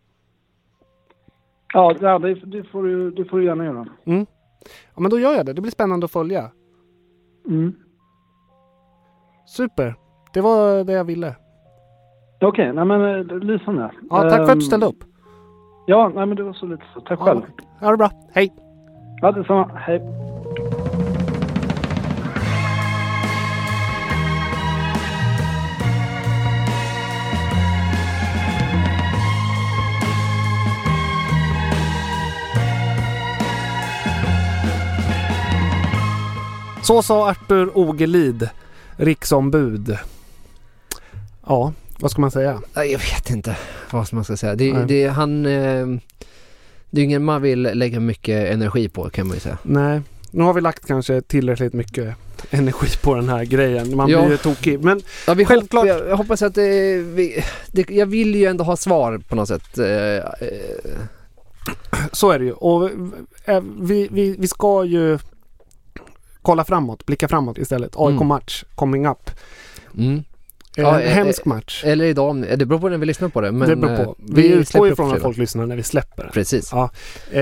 Ja, det får du gärna göra. Mm. Ja, men då gör jag det. Det blir spännande att följa. Mm. Super. Det var det jag ville. Okej, nej men lysande. Ja, tack för att du ställde upp. Ja, nej men det var så lite så. Tack själv. Ja, det är bra. Hej. Ja, detsamma. Hej. Så sa Arthur Ogelid, riksombud. Ja, vad ska man säga? Jag vet inte vad man ska säga. Det är ingen man vill lägga mycket energi på, kan man ju säga. Nej, nu har vi lagt kanske tillräckligt mycket energi på den här grejen. Man blir ju tokig. Men ja, självklart. Jag hoppas att jag vill ju ändå ha svar på något sätt. Så är det ju. Och vi ska ju kolla framåt, blicka framåt istället. AIK-match coming up. Mm. En hemsk match. Eller idag, det beror på när vi lyssnar på det. Men det beror på. Vi utgår ju från att folk lyssnar när vi släpper det. Precis. Ja.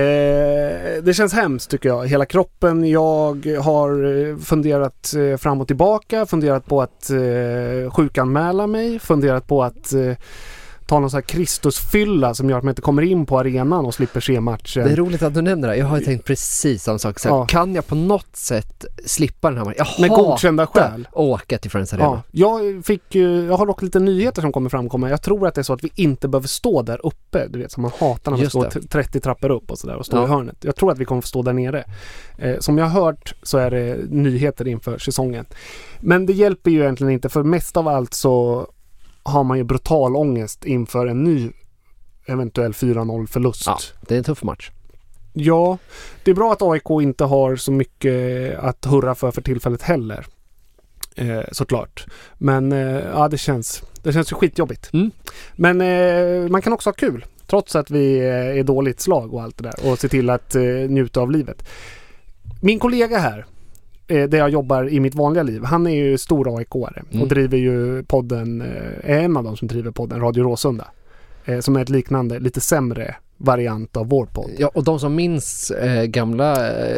Det känns hemskt tycker jag. Hela kroppen. Jag har funderat fram och tillbaka. Funderat på att sjukanmäla mig. Funderat på att ta någon sån här Kristusfylla som gör att man inte kommer in på arenan och slipper se matchen. Det är roligt att du nämner det. Jag har tänkt precis samma sak. Så kan jag på något sätt slippa den här matchen? Med godkända skäl. Åka till Friends Arena. Ja, jag har dock lite nyheter som kommer framkomma. Jag tror att det är så att vi inte behöver stå där uppe. Du vet, som man hatar när man står 30 trappor upp och sådär och står i hörnet. Jag tror att vi kommer få stå där nere. Som jag har hört så är det nyheter inför säsongen. Men det hjälper ju egentligen inte, för mest av allt så har man ju brutal ångest inför en ny eventuell 4-0 förlust. Ja, det är en tuff match. Ja, det är bra att AIK inte har så mycket att hurra för tillfället heller. Såklart. Men ja, det känns ju skitjobbigt. Mm. Men man kan också ha kul, trots att vi är dåligt slag och allt det där. Och se till att njuta av livet. Min kollega här, där jag jobbar i mitt vanliga liv, han är ju stor AIK-are och driver ju podden, är en av dem som driver podden Radio Råsunda, som är ett liknande, lite sämre variant av vår podd. Ja, och de som minns gamla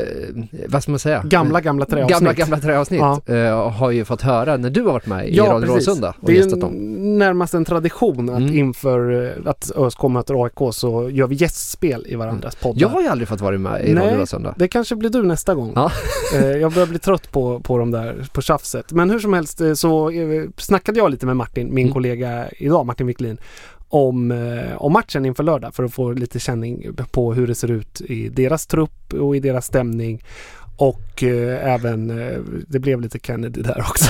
vad ska man säga? Gamla träavsnitt. Gamla träavsnitt har ju fått höra när du har varit med i Radio Råsunda och gästat dem. Det är närmast en tradition att inför att ÖSK möter AIK så gör vi gästspel i varandras poddar. Jag har ju aldrig fått vara med i Radio Råsunda. Det kanske blir du nästa gång. Ja. Jag börjar bli trött på de där, på tjafset. Men hur som helst så snackade jag lite med Martin, min kollega idag, Martin Wiklin, om matchen inför lördag för att få lite känning på hur det ser ut i deras trupp och i deras stämning. Och även, det blev lite Kennedy där också.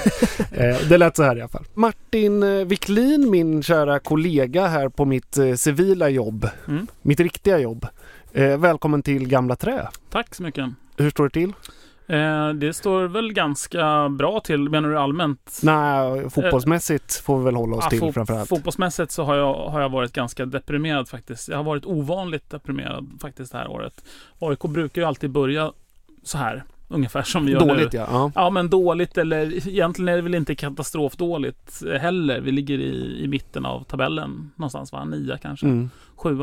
Det lät så här i alla fall. Martin Wiklin, min kära kollega här på mitt civila jobb, mitt riktiga jobb. Välkommen till Gamla Trä. Tack så mycket. Hur står det till? Det står väl ganska bra till, menar du allmänt? Nej, fotbollsmässigt får vi väl hålla oss till framförallt. Fotbollsmässigt så har jag varit ganska deprimerad faktiskt. Jag har varit ovanligt deprimerad faktiskt det här året. AIK brukar ju alltid börja så här, ungefär som vi gör dåligt, nu. Ja, men dåligt, eller egentligen är det väl inte katastrofdåligt heller. Vi ligger i mitten av tabellen någonstans, va? 9 kanske, 7.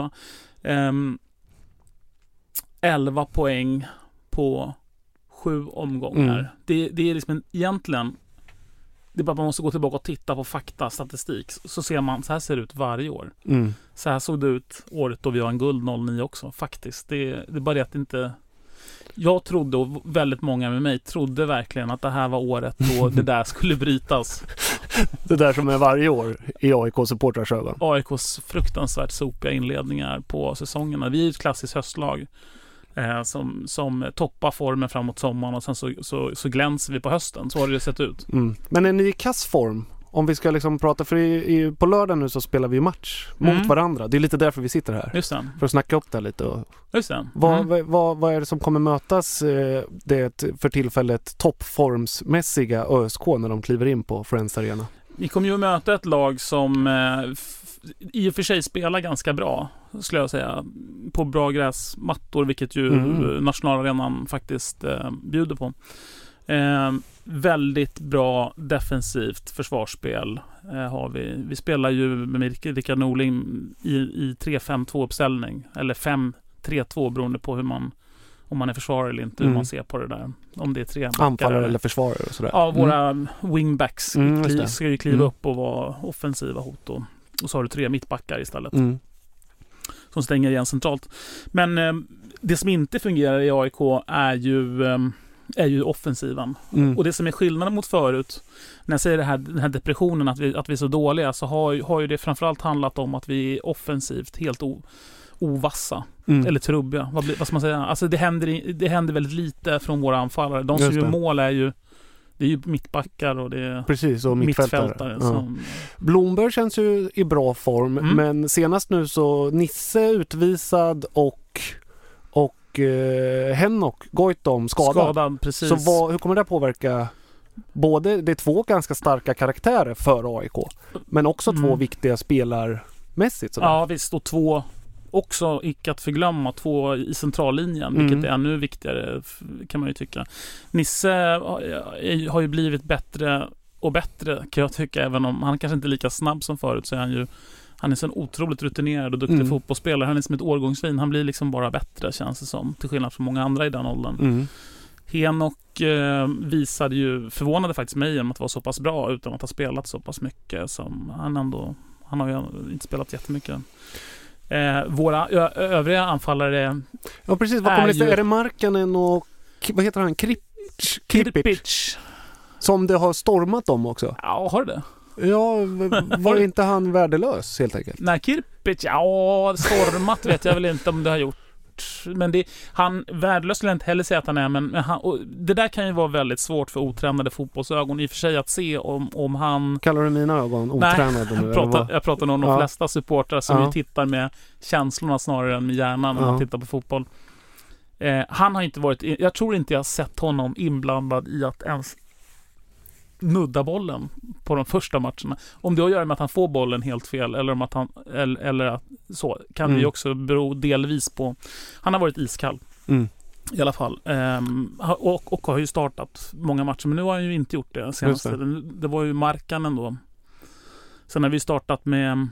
11 poäng på 7 omgångar. Det är liksom egentligen, det är bara att man måste gå tillbaka och titta på fakta, statistik, så ser man, så här ser det ut varje år. Så här såg det ut året då vi var en guld 09 också, faktiskt. Det är bara det att inte, jag trodde, och väldigt många med mig trodde verkligen att det här var året då det där skulle brytas. Det där som är varje år i AIK-supportrars ögon. AIKs fruktansvärt sopiga inledningar på säsongerna. Vi är ett klassiskt höstlag som toppar formen framåt sommaren och sen så glänser vi på hösten. Så har det sett ut. Men är ni i kassform om vi ska liksom prata, för på lördag nu så spelar vi match mot varandra. Det är lite därför vi sitter här. Just det. För att snacka upp det lite. Just det. Vad är det som kommer mötas det för tillfället toppformsmässiga ÖSK när de kliver in på Friends Arena? Vi kommer ju att möta ett lag som i och för sig spelar ganska bra, skulle jag säga, på bra gräsmattor, vilket ju nationalarenan faktiskt bjuder på. Väldigt bra defensivt försvarsspel har vi. Vi spelar ju med Rickard Norling i 3-5-2 uppställning, eller 5-3-2 beroende på om man är försvarare eller inte, hur man ser på det där. Om det är 3 backar. Anfallare eller försvarare och sådär. Ja, våra wingbacks ska ju kliva upp och vara offensiva hot och så har du 3 mittbackar istället. Som stänger igen centralt. Men det som inte fungerar i AIK är ju offensiven. Och det som är skillnaden mot förut, när jag säger den här depressionen att vi är så dåliga, så har ju det framförallt handlat om att vi är offensivt helt ovassa eller trubbiga. Vad ska man säga? Alltså det händer väldigt lite från våra anfallare. De som gör mål är ju mittbackar och det är precis, och mittfältare. Ja. Blomberg känns ju i bra form, men senast nu så Nisse utvisad och Henok Goitom skadad. Precis. Så hur kommer det påverka både det är 2 ganska starka karaktärer för AIK, men också 2 viktiga spelarmässigt sådär. Ja visst, och 2 också, icke att förglömma, 2 i centrallinjen, vilket är ännu viktigare kan man ju tycka. Nisse har ju blivit bättre och bättre, kan jag tycka, även om han kanske inte är lika snabb som förut, så är han är så en otroligt rutinerad och duktig fotbollsspelare. Han är som ett årgångsvin. Han blir liksom bara bättre, känns det som, till skillnad från många andra i den åldern. Henok förvånade faktiskt mig genom att vara så pass bra utan att ha spelat så pass mycket som han har ju inte spelat jättemycket. Våra övriga anfallare. Ja precis, vad kommer det? Är det Markkanen och vad heter han? Kripic. Som det har stormat om också. Ja, har det? Ja, var inte han värdelös helt enkelt? Nej, Kripic, stormat vet jag väl inte om det har gjort. Men han värdelös skulle jag inte heller säga att han är, men det där kan ju vara väldigt svårt för otränade fotbollsögon i och för sig att se om han... Kallar du mina ögon otränade? Nej, jag pratar om de flesta supportrar som ju tittar med känslorna snarare än med hjärnan när man tittar på fotboll. Han har inte varit... Jag tror inte jag har sett honom inblandad i att ens nudda bollen på de första matcherna. Om det har att göra med att han får bollen helt fel eller om att han eller att så kan det ju också bero delvis på. Han har varit iskall. I alla fall. Och har ju startat många matcher, men nu har han ju inte gjort det senaste. Det var ju Markkanen då. Sen har vi startat med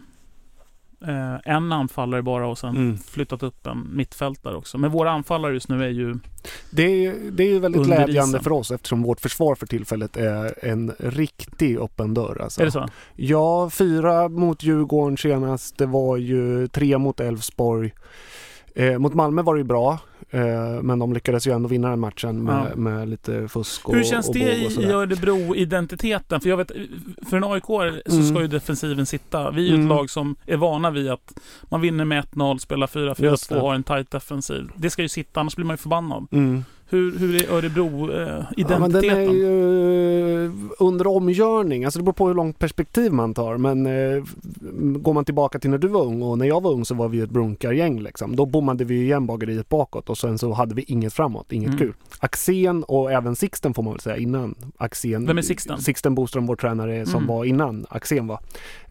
en anfallare bara och sen flyttat upp en mittfältare också. Men våra anfallare just nu är ju... Det är ju väldigt glädjande för oss eftersom vårt försvar för tillfället är en riktig öppen dörr. Alltså. Är det så? Ja, 4 mot Djurgården senast. Det var ju 3 mot Elfsborg. Mot Malmö var det ju bra, men de lyckades ju ändå vinna den matchen med lite fusk och hur känns det i Örebro-identiteten? För jag vet, för en AIK så ska ju defensiven sitta. Vi är ju ett lag som är vana vid att man vinner med 1-0, spelar 4-4-2 och har en tight defensiv. Det ska ju sitta, annars blir man ju förbannad. Hur är Örebro-identiteten? Men den är ju under omgörning. Alltså det beror på hur långt perspektiv man tar. Men går man tillbaka till när du var ung och när jag var ung så var vi ett brunkargäng liksom. Då bommade vi igen bageriet bakåt och sen så hade vi inget framåt, inget kul. Axén och även Sixten får man väl säga innan. Axén, vem är Sixten? Sixten Boström, vår tränare som var innan Axén var.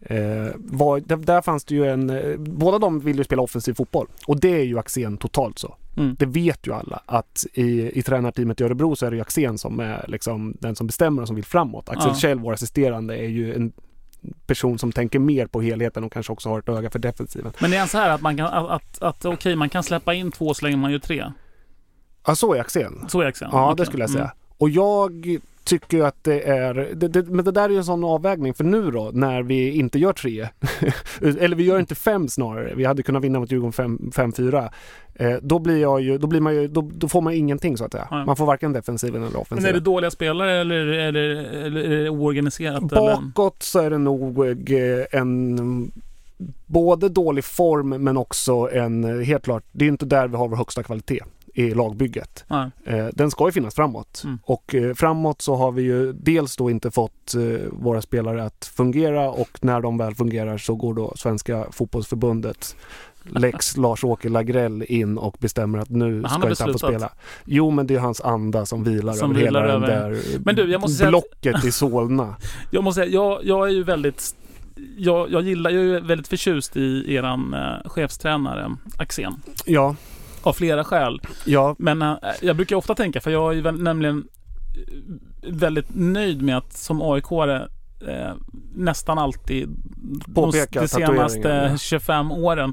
Där fanns det ju båda de vill ju spela offensiv fotboll. Och det är ju Axén totalt så. Det vet ju alla att i tränarteamet i Örebro så är det ju Axén som är liksom den som bestämmer och som vill framåt. Axel Kjell, vår assisterande, är ju en person som tänker mer på helheten och kanske också har ett öga för defensiven. Men det är så här att man kan man kan släppa in 2 så länge man gör 3. Ja, så är Axén. Ja, det skulle jag säga. Och jag tycker att det är... Men det där är ju en sån avvägning. För nu då, när vi inte gör 3 eller vi gör inte 5 snarare. Vi hade kunnat vinna mot Djurgården 5-4. Då får man ingenting så att säga. Man får varken defensiven eller offensiven. Men är det dåliga spelare eller är det oorganiserat? Bakåt så är det nog en... både dålig form men också helt klart, det är inte där vi har vår högsta kvalitet i lagbygget. Nej. Den ska ju finnas framåt. Och framåt så har vi ju dels då inte fått våra spelare att fungera, och när de väl fungerar så går då Svenska fotbollsförbundet Lex Lars-Åke Lagrell in och bestämmer att nu ska inte han få spela. Jo, men det är hans anda som vilar över hela den där men du, jag måste blocket i Solna. Jag måste säga, jag är ju väldigt jag gillar ju väldigt förtjust i eran chefstränare Axén. Ja. Av flera skäl. Ja. Men jag brukar ofta tänka, för jag är ju nämligen väldigt nöjd med att som AIK-are nästan alltid de senaste 25 åren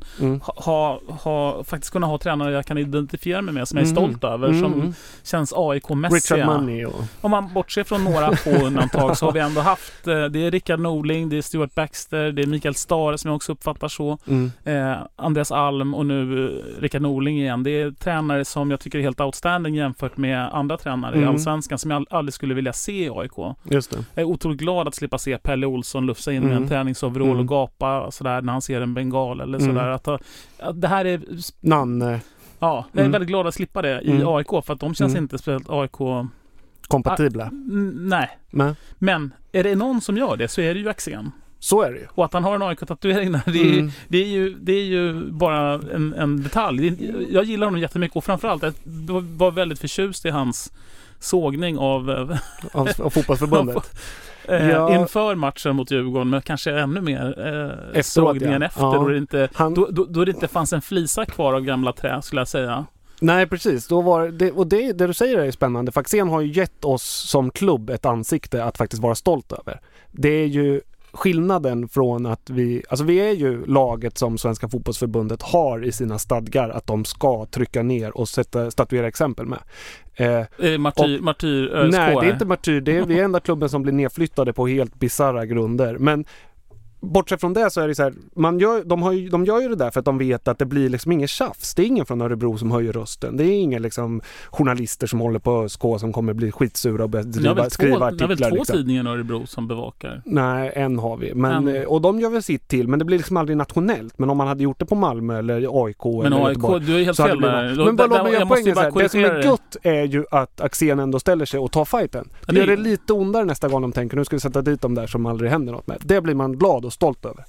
ha faktiskt kunnat ha tränare jag kan identifiera mig med, som jag är stolt över, som känns AIK-mässiga. Richard Money och... Om man bortser från några få undantag så har vi ändå haft, det är Rickard Norling, det är Stuart Baxter, det är Mikael Stare som jag också uppfattar så, Andreas Alm och nu Rickard Norling igen. Det är tränare som jag tycker är helt outstanding jämfört med andra tränare i Allsvenskan som jag aldrig skulle vilja se i AIK. Just det. Jag är otroligt glad att slippa se Pelle Olsson lufsa in med en träningsoverall och gapa sådär när han ser en bengal eller sådär. Att det här är... Nanne. Ja, jag är väldigt glad att slippa det i AIK, för att de känns inte speciellt AIK... kompatibla. Nej. Men är det någon som gör det så är det ju Axén. Så är det ju. Och att han har en AIK-tatuering där, det är ju bara en detalj. Jag gillar honom jättemycket, och framförallt jag var väldigt förtjust i hans sågning av fotbollsförbundet. Inför matchen mot Djurgården, men kanske ännu mer sågningen efter, då det inte fanns en flisa kvar av gamla trä, skulle jag säga. Nej, precis. Då var det, och det du säger är spännande. För Axén har ju gett oss som klubb ett ansikte att faktiskt vara stolt över. Det är ju skillnaden från att vi är ju laget som Svenska fotbollsförbundet har i sina stadgar att de ska trycka ner och statuera exempel med. Martyr nej, det är inte martyr. Vi är enda klubben som blir nedflyttade på helt bizarra grunder. Men bortsett från det så är det så här, de gör ju det där för att de vet att det blir liksom ingen tjafs. Det är ingen från Örebro som höjer rösten. Det är inga liksom journalister som håller på ÖSK som kommer bli skitsura och skriva artiklar. Det är väl två tidningar i Örebro som bevakar? Nej, en har vi. Men, och de gör väl sitt till, men det blir liksom aldrig nationellt. Men om man hade gjort det på Malmö eller AIK men eller AIK, du är helt fel där. Men det som är gott är ju att Axén ändå ställer sig och tar fighten. Det gör det lite ondare nästa gång de tänker nu ska vi sätta dit dem där som aldrig händer något med. Det blir man glad och stolt över.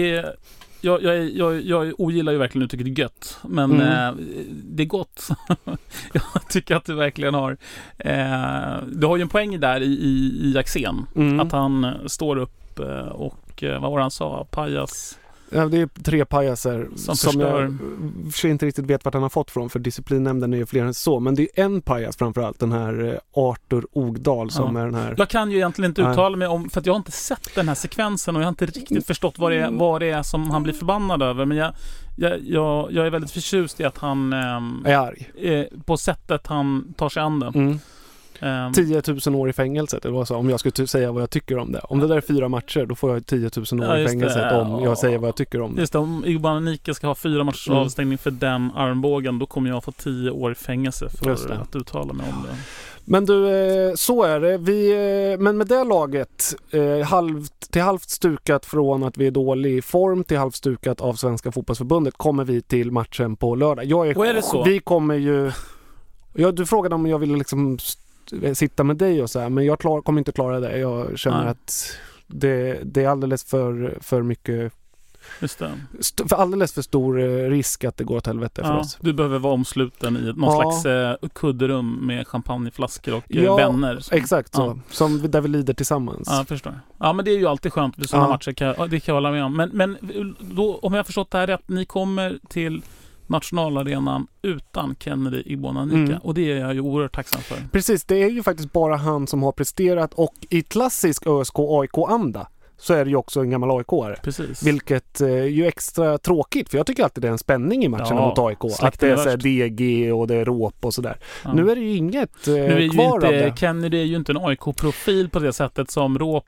Jag ogillar ju verkligen uttrycket det är gött, men det är gott. Jag tycker att du verkligen har du har ju en poäng där i Axén, att han står upp och vad var det han sa? Pajas. Ja, det är 3 pajaser som jag inte riktigt vet vart han har fått från, för disciplinnämnden är ju fler än så, men det är en pajas framförallt, den här Arthur Ogdal som är den här. Jag kan ju egentligen inte uttala mig om, för att jag har inte sett den här sekvensen och jag har inte riktigt förstått vad det är som han blir förbannad över, men jag är väldigt förtjust i att han är arg på sättet han tar sig an det. 10 000 år i fängelset, eller vad så, om jag skulle säga vad jag tycker om det. Om det där är 4 matcher, då får jag 10 000 år i fängelset om jag säger vad jag tycker om det. Just det, om Igboananike ska ha 4 matchers avstängning för den armbågen, då kommer jag få 10 år i fängelse för att uttala mig om det. Men du, så är det. Men med det laget, halvt stukat från att vi är dålig i form till halvt stukat av Svenska fotbollsförbundet, kommer vi till matchen på lördag. Och är det så? Vi kommer ju... du frågade om jag ville liksom sitta med dig och så här, men jag kommer inte klara det. Jag känner att det är alldeles för mycket. Just det. För alldeles för stor risk att det går åt helvete för oss. Du behöver vara omsluten i någon slags kudderum med champagneflaskor och vänner. Exakt så. Där vi lider tillsammans. Ja, förstår. Ja, men det är ju alltid skönt vid sådana matcher. Det kan jag hålla med om. Men då, om jag har förstått det här rätt, ni kommer till nationalarenan utan Kennedy Igboananike. Och det är jag ju oerhört tacksam för. Precis, det är ju faktiskt bara han som har presterat, och i klassisk ÖSK-AIK-anda så är det ju också en gammal AIK-are. Precis. Vilket är ju extra tråkigt, för jag tycker alltid det är en spänning i matchen mot AIK. Att det är så här DG och det är råp och sådär. Nu är det ju inget kvar av det. Kennedy är ju inte en AIK-profil på det sättet som råp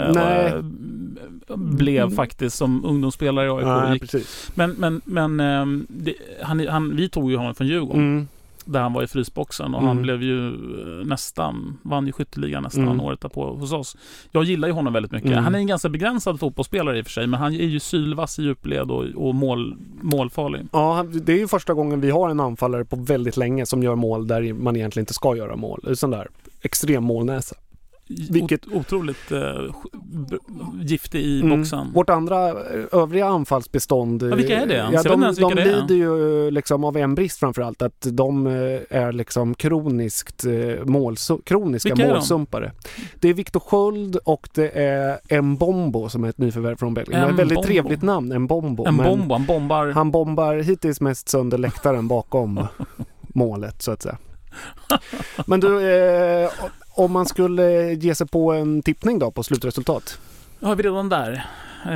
blev faktiskt som ungdomsspelare i AIK. Nej, precis. Men vi tog ju honom från Djurgården. där han var i frysboxen och han blev ju vann ju skytteligan nästan året därpå hos oss. Jag gillar ju honom väldigt mycket. Han är en ganska begränsad fotbollsspelare i och för sig, men han är ju sylvass i djupled och målfarlig. Ja, det är ju första gången vi har en anfallare på väldigt länge som gör mål där man egentligen inte ska göra mål. Det är sån där extrem målnäsa. Vilket otroligt giftig i boxen. Vårt övriga anfallsbestånd, vilka är det? Ja, de lider ju liksom av en brist framförallt, att de är liksom kroniska målsumpare. Det är Victor Sköld och det är Mbombo som är ett nyförvärv från Belgien. Det är ett väldigt trevligt namn, Mbombo. Han bombar hittills mest sönder läktaren bakom målet så att säga. Men du, om man skulle ge sig på en tippning då på slutresultat? Ja, är vi redan där?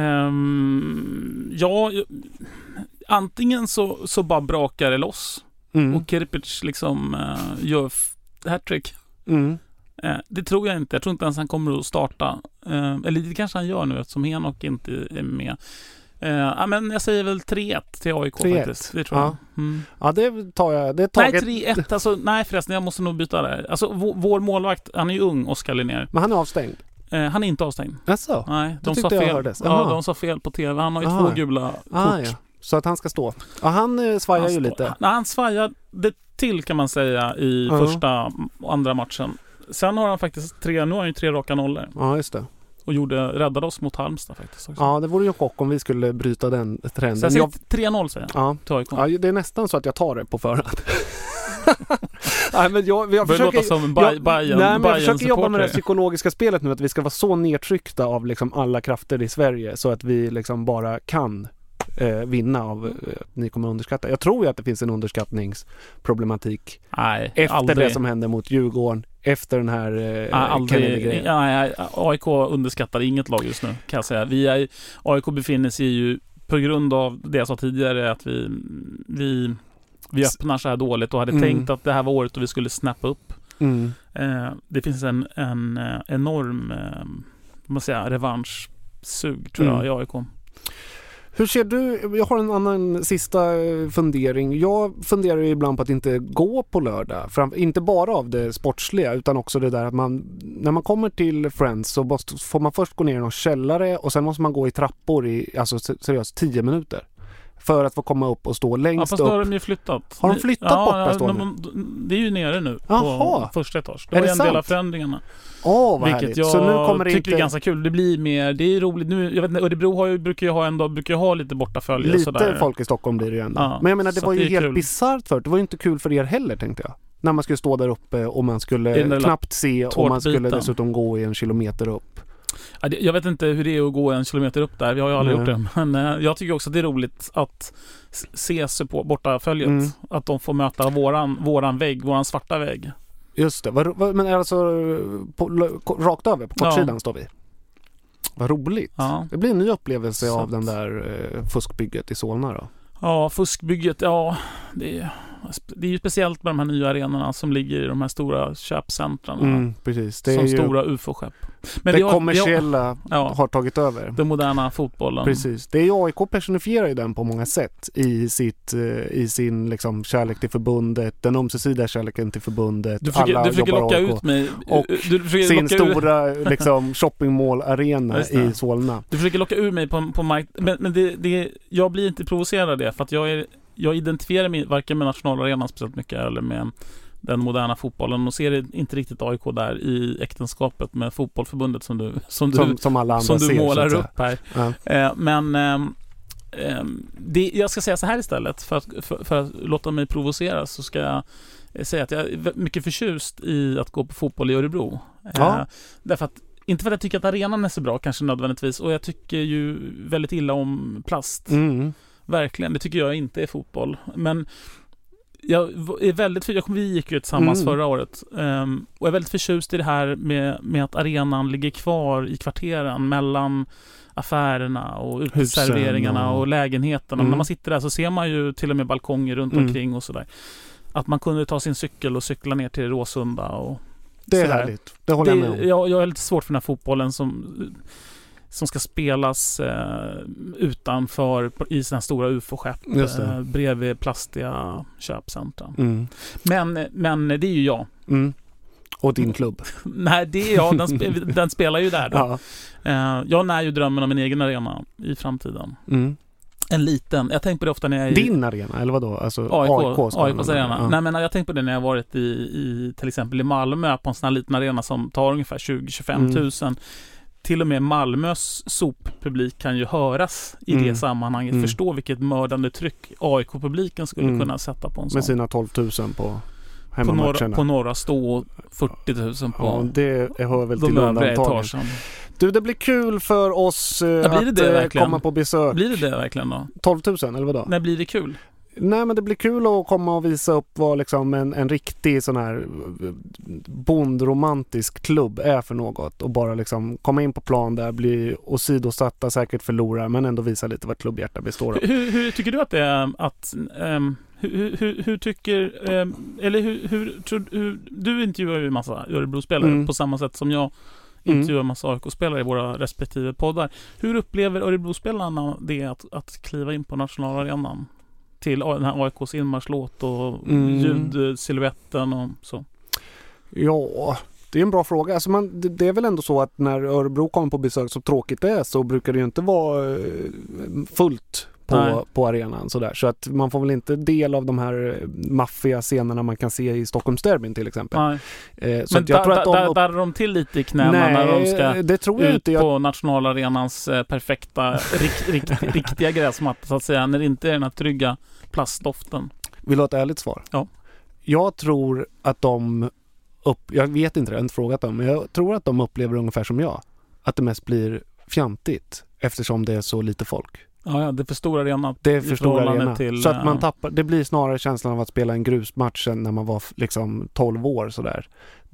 Antingen så bara brakar det loss och Kirpic liksom gör hattrick. Det tror jag inte. Jag tror inte ens han kommer att starta. Eller det kanske han gör nu eftersom Henok inte är med. Men jag säger väl 3-1 till AIK 3-1. Faktiskt. Det tror jag. Ja, det tar jag. Nej, 3-1. Alltså, nej förresten, jag måste nog byta där. Alltså, vår målvakt, han är ju ung, Oskar Linnér. Men han är avstängd? Han är inte avstängd. Jaså? Nej, de sa fel. Ja, de sa fel på TV. Han har ju 2 gula kort. Ja. Så att han ska stå. Ja, han svajar ju lite. Nej, han svajade till kan man säga i första och andra matchen. Sen har han faktiskt nu har han ju 3 raka nollor. Ja, just det. Och räddade oss mot Halmstad faktiskt också. Ja, det vore ju chock om vi skulle bryta den trenden. Så jag säger 3-0 säger jag. Ja, det är nästan så att jag tar det på förhand. Nej, men jag försöker som jag försöker jobba med det psykologiska spelet nu, att vi ska vara så nedtryckta av liksom alla krafter i Sverige så att vi liksom bara kan vinna av ni kommer underskatta. Jag tror ju att det finns en underskattningsproblematik efter det som hände mot Djurgården, efter den här Kennedy-grejen. AIK underskattar inget lag just nu kan jag säga. AIK befinner sig ju på grund av det jag sa tidigare att vi öppnar så här dåligt och hade tänkt att det här var året och vi skulle snappa upp. Det finns en enorm revanschsug tror jag i AIK. Hur ser du, jag har en annan sista fundering. Jag funderar ju ibland på att inte gå på lördag. Inte bara av det sportsliga utan också det där att när man kommer till Friends så får man först gå ner i någon källare och sen måste man gå i trappor i seriöst 10 minuter. För att få komma upp och stå längst upp. Ja, fast då har de ju flyttat. Har de flyttat bort där stående? Det är ju nere nu på första etage. Det var en del av förändringarna. Vad vilket härligt. jag så nu kommer det tycker är ganska kul. Det blir mer, det är roligt nu. Jag vet inte, Örebro brukar ha lite bortafölje. Lite sådär. Folk i Stockholm blir det ju ändå. Ja, men jag menar, det var ju helt bisarrt för. Det var ju inte kul för er heller, tänkte jag. När man skulle stå där uppe och man skulle knappt se och man skulle dessutom gå i 1 kilometer upp. Jag vet inte hur det är att gå 1 kilometer upp där. Vi har ju aldrig gjort det. Men jag tycker också att det är roligt att se sig på bortaföljet. Att de får möta våran vägg, våran svarta vägg. Just det. Men alltså rakt över på kortsidan står vi. Vad roligt. Ja. Det blir en ny upplevelse av den där fuskbygget i Solna då. Ja, fuskbygget. Ja, det är ju speciellt med de här nya arenorna som ligger i de här stora köpcentren. Precis. Det är som stora UFO-skepp. Men det kommersiella har tagit över. Den moderna fotbollen. Precis. Det är ju AIK personifierar ju den på många sätt i sin liksom kärlek till förbundet, den ömsesidiga kärleken till förbundet. Du försöker locka ut mig. Och sin stora liksom shoppingmall-arena i Solna. Du försöker locka ur mig på mark. Men jag blir inte provocerad av det för att jag identifierar mig varken med nationalarenan speciellt mycket eller med den moderna fotbollen och ser inte riktigt AIK där i äktenskapet med fotbollförbundet som alla andra som du målar ser, upp här. Ja. Men jag ska säga så här istället för att låta mig provoceras så ska jag säga att jag är mycket förtjust i att gå på fotboll i Örebro. Därför att inte för att jag tycker att arenan är så bra kanske nödvändigtvis och jag tycker ju väldigt illa om plast. Verkligen, det tycker jag inte är fotboll. Men jag är väldigt vi gick ju tillsammans förra året och jag är väldigt förtjust i det här med att arenan ligger kvar i kvarteren mellan affärerna och uteserveringarna och lägenheterna. När man sitter där så ser man ju till och med balkonger runt omkring och sådär. Att man kunde ta sin cykel och cykla ner till Råsunda och det är härligt. Det håller jag med om. Jag är lite svårt för den här fotbollen som som ska spelas utanför i sådana stora UFO-skepp bredvid plastiga köpcentra. Men det är ju jag. Och din klubb? Nej, det är jag. Den spelar ju där då. Ja. Jag när ju drömmen om en egen arena i framtiden. En liten. Jag tänker på det ofta när jag är din arena, eller vadå? Alltså AIKs arena. Ja. Nej, men jag tänker på det när jag varit i till exempel i Malmö på en sån här liten arena som tar ungefär 20-25 000. Till och med Malmös soppublik kan ju höras i det sammanhanget. Förstå vilket mördande tryck AIK-publiken skulle kunna sätta på en sån. Med sina 12 000 på några stå 40 000 på. Ja, det hör väl till undantagen. Du, det blir kul för oss att komma på besök. Blir det verkligen då? 12 000 eller vadå? När blir det kul? Nej, men det blir kul att komma och visa upp vad liksom en riktig sån här bondromantisk klubb är för något. Och bara liksom komma in på plan där, bli åsidosatta, säkert förlorar, men ändå visa lite vad klubbhjärta består av. Hur tycker du att det är att... Hur tycker eller hur du intervjuar ju en massa Örebro-spelare på samma sätt som jag intervjuar en massa AIK-spelare i våra respektive poddar. Hur upplever Örebro-spelarna det att kliva in på nationalarenan till den här AIKs inmarschlåt och ljudsilhuetten och så? Ja, det är en bra fråga. Alltså det är väl ändå så att när Örebro kommer på besök, så tråkigt det är, så brukar det ju inte vara fullt på arenan sådär. Så att man får väl inte del av de här maffiga scenerna man kan se i Stockholmsderbyn till exempel. Men jag tror att där de till lite i knäna när de ska det tror jag ut inte. På nationalarenans perfekta riktiga gräsmatta så att säga, när det inte är den här trygga plastdoften. Vill du ha ett ärligt svar? Ja. Jag tror att jag vet inte, jag har inte frågat dem, men jag tror att de upplever ungefär som jag. Att det mest blir fjantigt eftersom det är så lite folk. Ja, det är för stor arena. Det är för stor arena. Så att man tappar, det blir snarare känslan av att spela en grusmatch än när man var liksom 12 år sådär.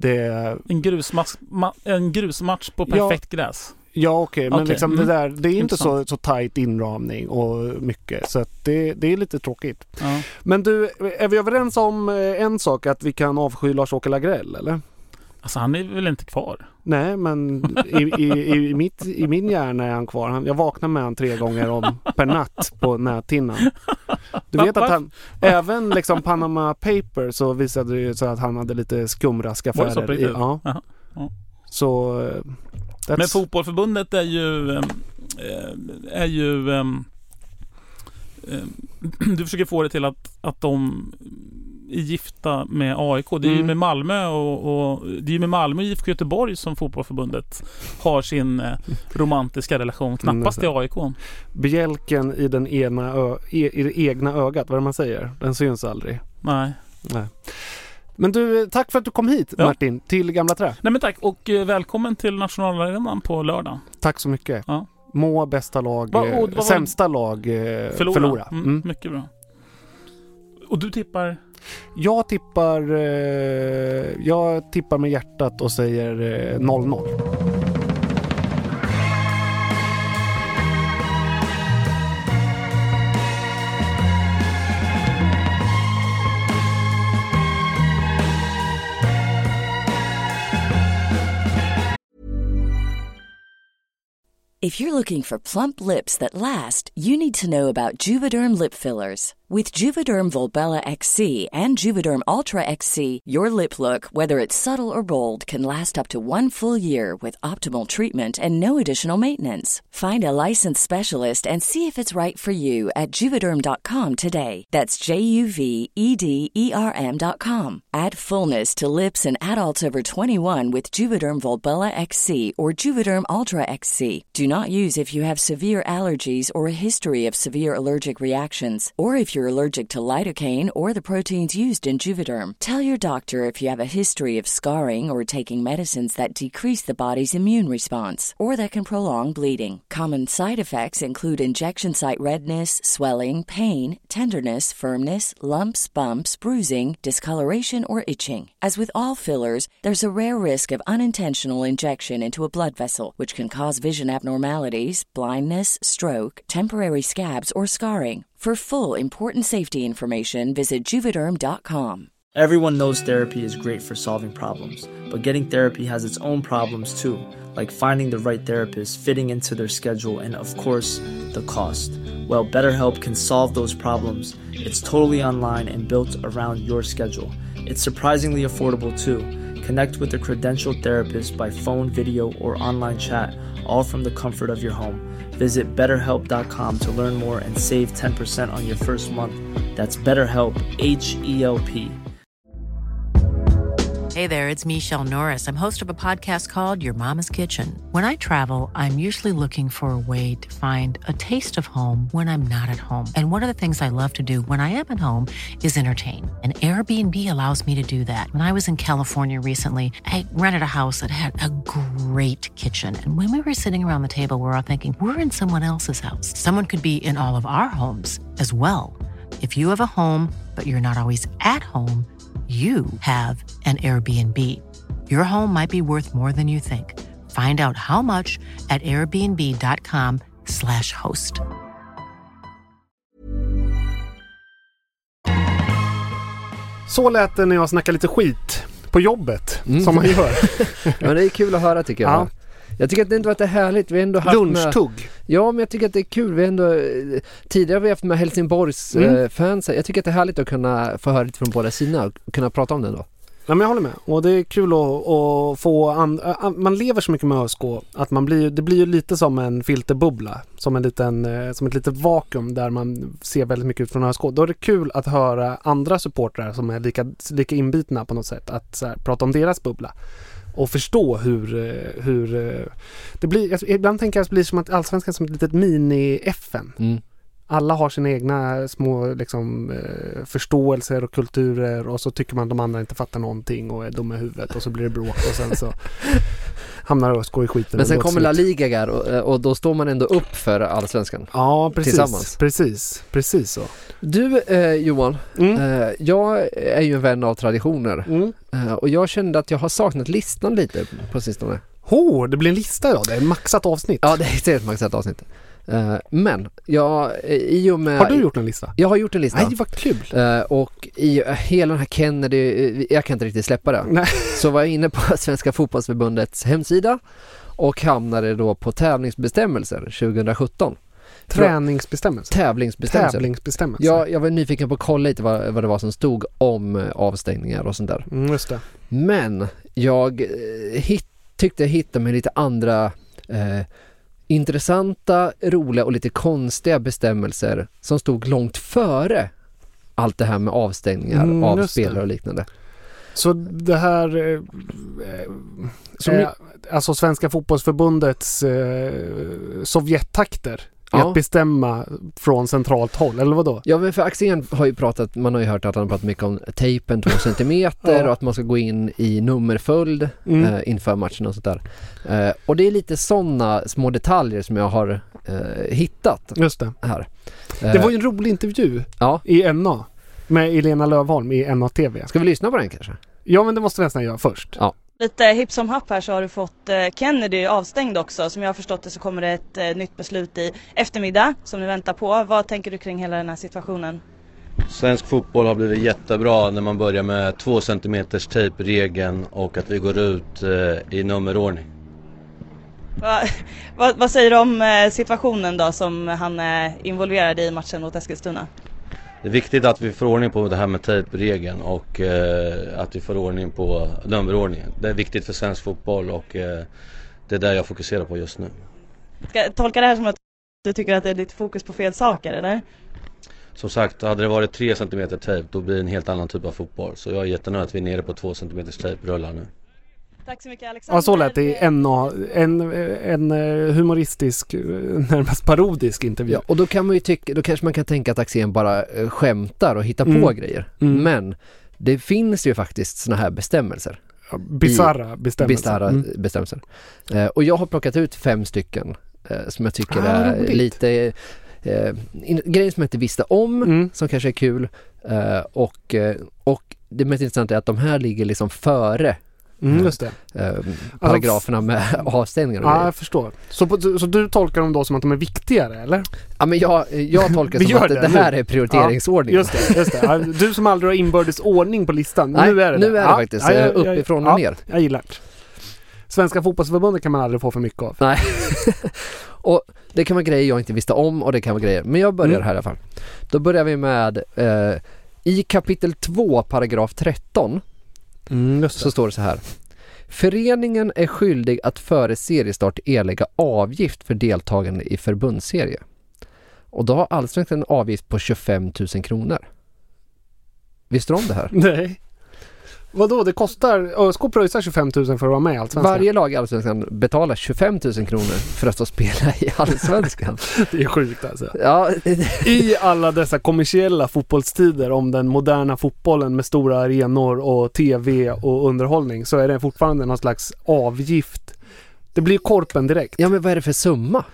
En grusmatch på perfekt gräs. Ja, okej. Men liksom det är inte så tajt inramning och mycket. Så att det är lite tråkigt. Ja. Men du, är vi överens om en sak, att vi kan avsky Lars-Åke Lagrell, eller? Alltså han är väl inte kvar? Nej, men i min hjärna är han kvar. Jag vaknar med han 3 gånger per natt på näthinnan. Du vet att han, även liksom Panama Paper, så visade det ju så att han hade lite skumraskaffärer. Ja. Så... Men fotbollförbundet är ju du försöker få det till att de är gifta med AIK. Det är ju med Malmö och det är ju med Malmö och IFK Göteborg som fotbollförbundet har sin romantiska relation, knappast till AIK. Bjälken i i det egna ögat, vad man säger, den syns aldrig. Nej. Men du, tack för att du kom hit, Martin, till Gamla Trä. Nej men tack, och välkommen till nationalarenan på lördag. Tack så mycket. Ja. Må bästa lag, sämsta lag förlora. Mycket bra. Och du tippar? Jag tippar med hjärtat och säger 0-0. If you're looking for plump lips that last, you need to know about Juvederm lip fillers. With Juvederm Volbella XC and Juvederm Ultra XC, your lip look, whether it's subtle or bold, can last up to 1 full year with optimal treatment and no additional maintenance. Find a licensed specialist and see if it's right for you at Juvederm.com today. That's JUVEDERM.com. Add fullness to lips in adults over 21 with Juvederm Volbella XC or Juvederm Ultra XC. Do not use if you have severe allergies or a history of severe allergic reactions, or if you're allergic to lidocaine or the proteins used in Juvederm. Tell your doctor if you have a history of scarring or taking medicines that decrease the body's immune response or that can prolong bleeding. Common side effects include injection site redness, swelling, pain, tenderness, firmness, lumps, bumps, bruising, discoloration, or itching. As with all fillers, there's a rare risk of unintentional injection into a blood vessel, which can cause vision abnormalities, blindness, stroke, temporary scabs, or scarring. For full, important safety information, visit Juvederm.com. Everyone knows therapy is great for solving problems, but getting therapy has its own problems too, like finding the right therapist, fitting into their schedule, and of course, the cost. Well, BetterHelp can solve those problems. It's totally online and built around your schedule. It's surprisingly affordable too. Connect with a credentialed therapist by phone, video, or online chat, all from the comfort of your home. Visit BetterHelp.com to learn more and save 10% on your first month. That's BetterHelp, H-E-L-P. Hey there, it's Michelle Norris. I'm host of a podcast called Your Mama's Kitchen. When I travel, I'm usually looking for a way to find a taste of home when I'm not at home. And one of the things I love to do when I am at home is entertain. And Airbnb allows me to do that. When I was in California recently, I rented a house that had a great kitchen. And when we were sitting around the table, we were all thinking, we're in someone else's house. Someone could be in all of our homes as well. If you have a home, but you're not always at home, you have an Airbnb. Your home might be worth more than you think. Find out how much at airbnb.com/host. Så lät det när jag snackar lite skit på jobbet, som man gör. Ja, det är kul att höra tycker jag. Ja. Jag tycker att det inte varit härligt. Vi har ändå haft lunchtugg. Ja, men jag tycker att det är kul. Vi ändå tidigare har vi haft med Helsingborgs fans. Jag tycker att det är härligt att kunna få höra lite från båda sidorna och kunna prata om det då. Ja, men jag håller med. Och det är kul att få man lever så mycket med ÖSK att det blir ju lite som en filterbubbla, som ett litet vakuum där man ser väldigt mycket ut från ÖSK. Då är det kul att höra andra supportrar som är lika inbitna på något sätt att så här, prata om deras bubbla. Och förstå hur det blir. Ibland tänker jag att det blir som att Allsvenskan som ett litet mini-FN. Alla har sina egna små förståelser och kulturer, och så tycker man att de andra inte fattar någonting och är dumma i huvudet, och så blir det bråk och sen så hamnar ÖSK i skiten. Men sen kommer La Liga där och då står man ändå upp för Allsvenskan. Ja, precis. Tillsammans. Precis så. Du Johan, jag är ju en vän av traditioner och jag kände att jag har saknat listan lite på sistone. Det blir en lista idag, det är ett maxat avsnitt. Ja, det är ett maxat avsnitt. Men i och med... Har du gjort en lista? Jag har gjort en lista. Nej, vad kul. Och i hela den här Kennedy, jag kan inte riktigt släppa det. Nej. Så var jag inne på Svenska fotbollsförbundets hemsida och hamnade då på tävlingsbestämmelser 2017. Tävlingsbestämmelser. Ja, jag var nyfiken på att kolla lite vad det var som stod om avstängningar och sånt där. Just det. Men jag tyckte jag hittade mig lite andra intressanta, roliga och lite konstiga bestämmelser som stod långt före allt det här med avstängningar av spelare och liknande. Så det här alltså Svenska fotbollsförbundets Sovjettakter att bestämma från centralt håll, eller vadå? Ja, men för Axén har ju man har ju hört att han pratat mycket om tejpen 2 centimeter och att man ska gå in i nummerföljd inför matchen och sånt där. Och det är lite sådana små detaljer som jag har hittat. Just det. Här. Det var ju en rolig intervju i NA med Elena Lövholm i NA TV. Ska vi lyssna på den kanske? Ja, men det måste vi nästan göra först. Ja. Lite hipp som happ här så har du fått Kennedy avstängd också. Som jag har förstått det så kommer det ett nytt beslut i eftermiddag som ni väntar på. Vad tänker du kring hela den här situationen? Svensk fotboll har blivit jättebra när man börjar med 2 centimeters tejpregeln och att vi går ut i nummerordning. Vad säger du om situationen då som han är involverad i matchen mot Eskilstuna? Det är viktigt att vi får ordning på det här med tejpregeln och att vi får ordning på nummerordningen. Det är viktigt för svensk fotboll och det är där jag fokuserar på just nu. Ska jag tolka det här som att du tycker att det är lite fokus på fel saker, eller? Som sagt, hade det varit 3 cm tejp då blir det en helt annan typ av fotboll. Så jag är jättenöjd att vi är nere på 2 cm tejprullar nu. Tack så mycket, Alexander. Ja, så lät det en humoristisk, närmast parodisk intervju. Ja, och då kan man ju då kanske man kan tänka att Axén bara skämtar och hittar på grejer. Men det finns ju faktiskt såna här bestämmelser. Bizarra bestämmelser. Och jag har plockat ut 5 stycken som jag tycker är lite grejer som jag inte visste om, som kanske är kul. Och det mest intressanta är att de här ligger liksom före just det. Paragraferna med avstängningar. Ja, jag förstår. Så du tolkar dem då som att de är viktigare, eller? Ja, men jag tolkar som att det här är prioriteringsordningen. Ja, just det. Du som aldrig har inbördes ordning på listan. Nej, nu är det faktiskt uppifrån och ner. Jag gillar det. Svenska fotbollsförbundet kan man aldrig få för mycket av. Nej. Och det kan vara grejer jag inte visste om och det kan vara grejer. Men jag börjar här i alla fall. Då börjar vi med i kapitel 2 paragraf 13 så står det så här. Föreningen är skyldig att före seriestart erlägga avgift för deltagande i förbundsserie. Och då har Allsvenskan en avgift på 25 000 kronor. Visste du om det här? Nej. Vadå? Det kostar... ÖSK pröjsar 25 000 för att vara med i Allsvenskan. Varje lag i Allsvenskan betalar 25 000 kronor för att få spela i Allsvenskan. Det är sjukt alltså. Ja. I alla dessa kommersiella fotbollstider om den moderna fotbollen med stora arenor och tv och underhållning så är det fortfarande någon slags avgift. Det blir korpen direkt. Ja, men vad är det för summa?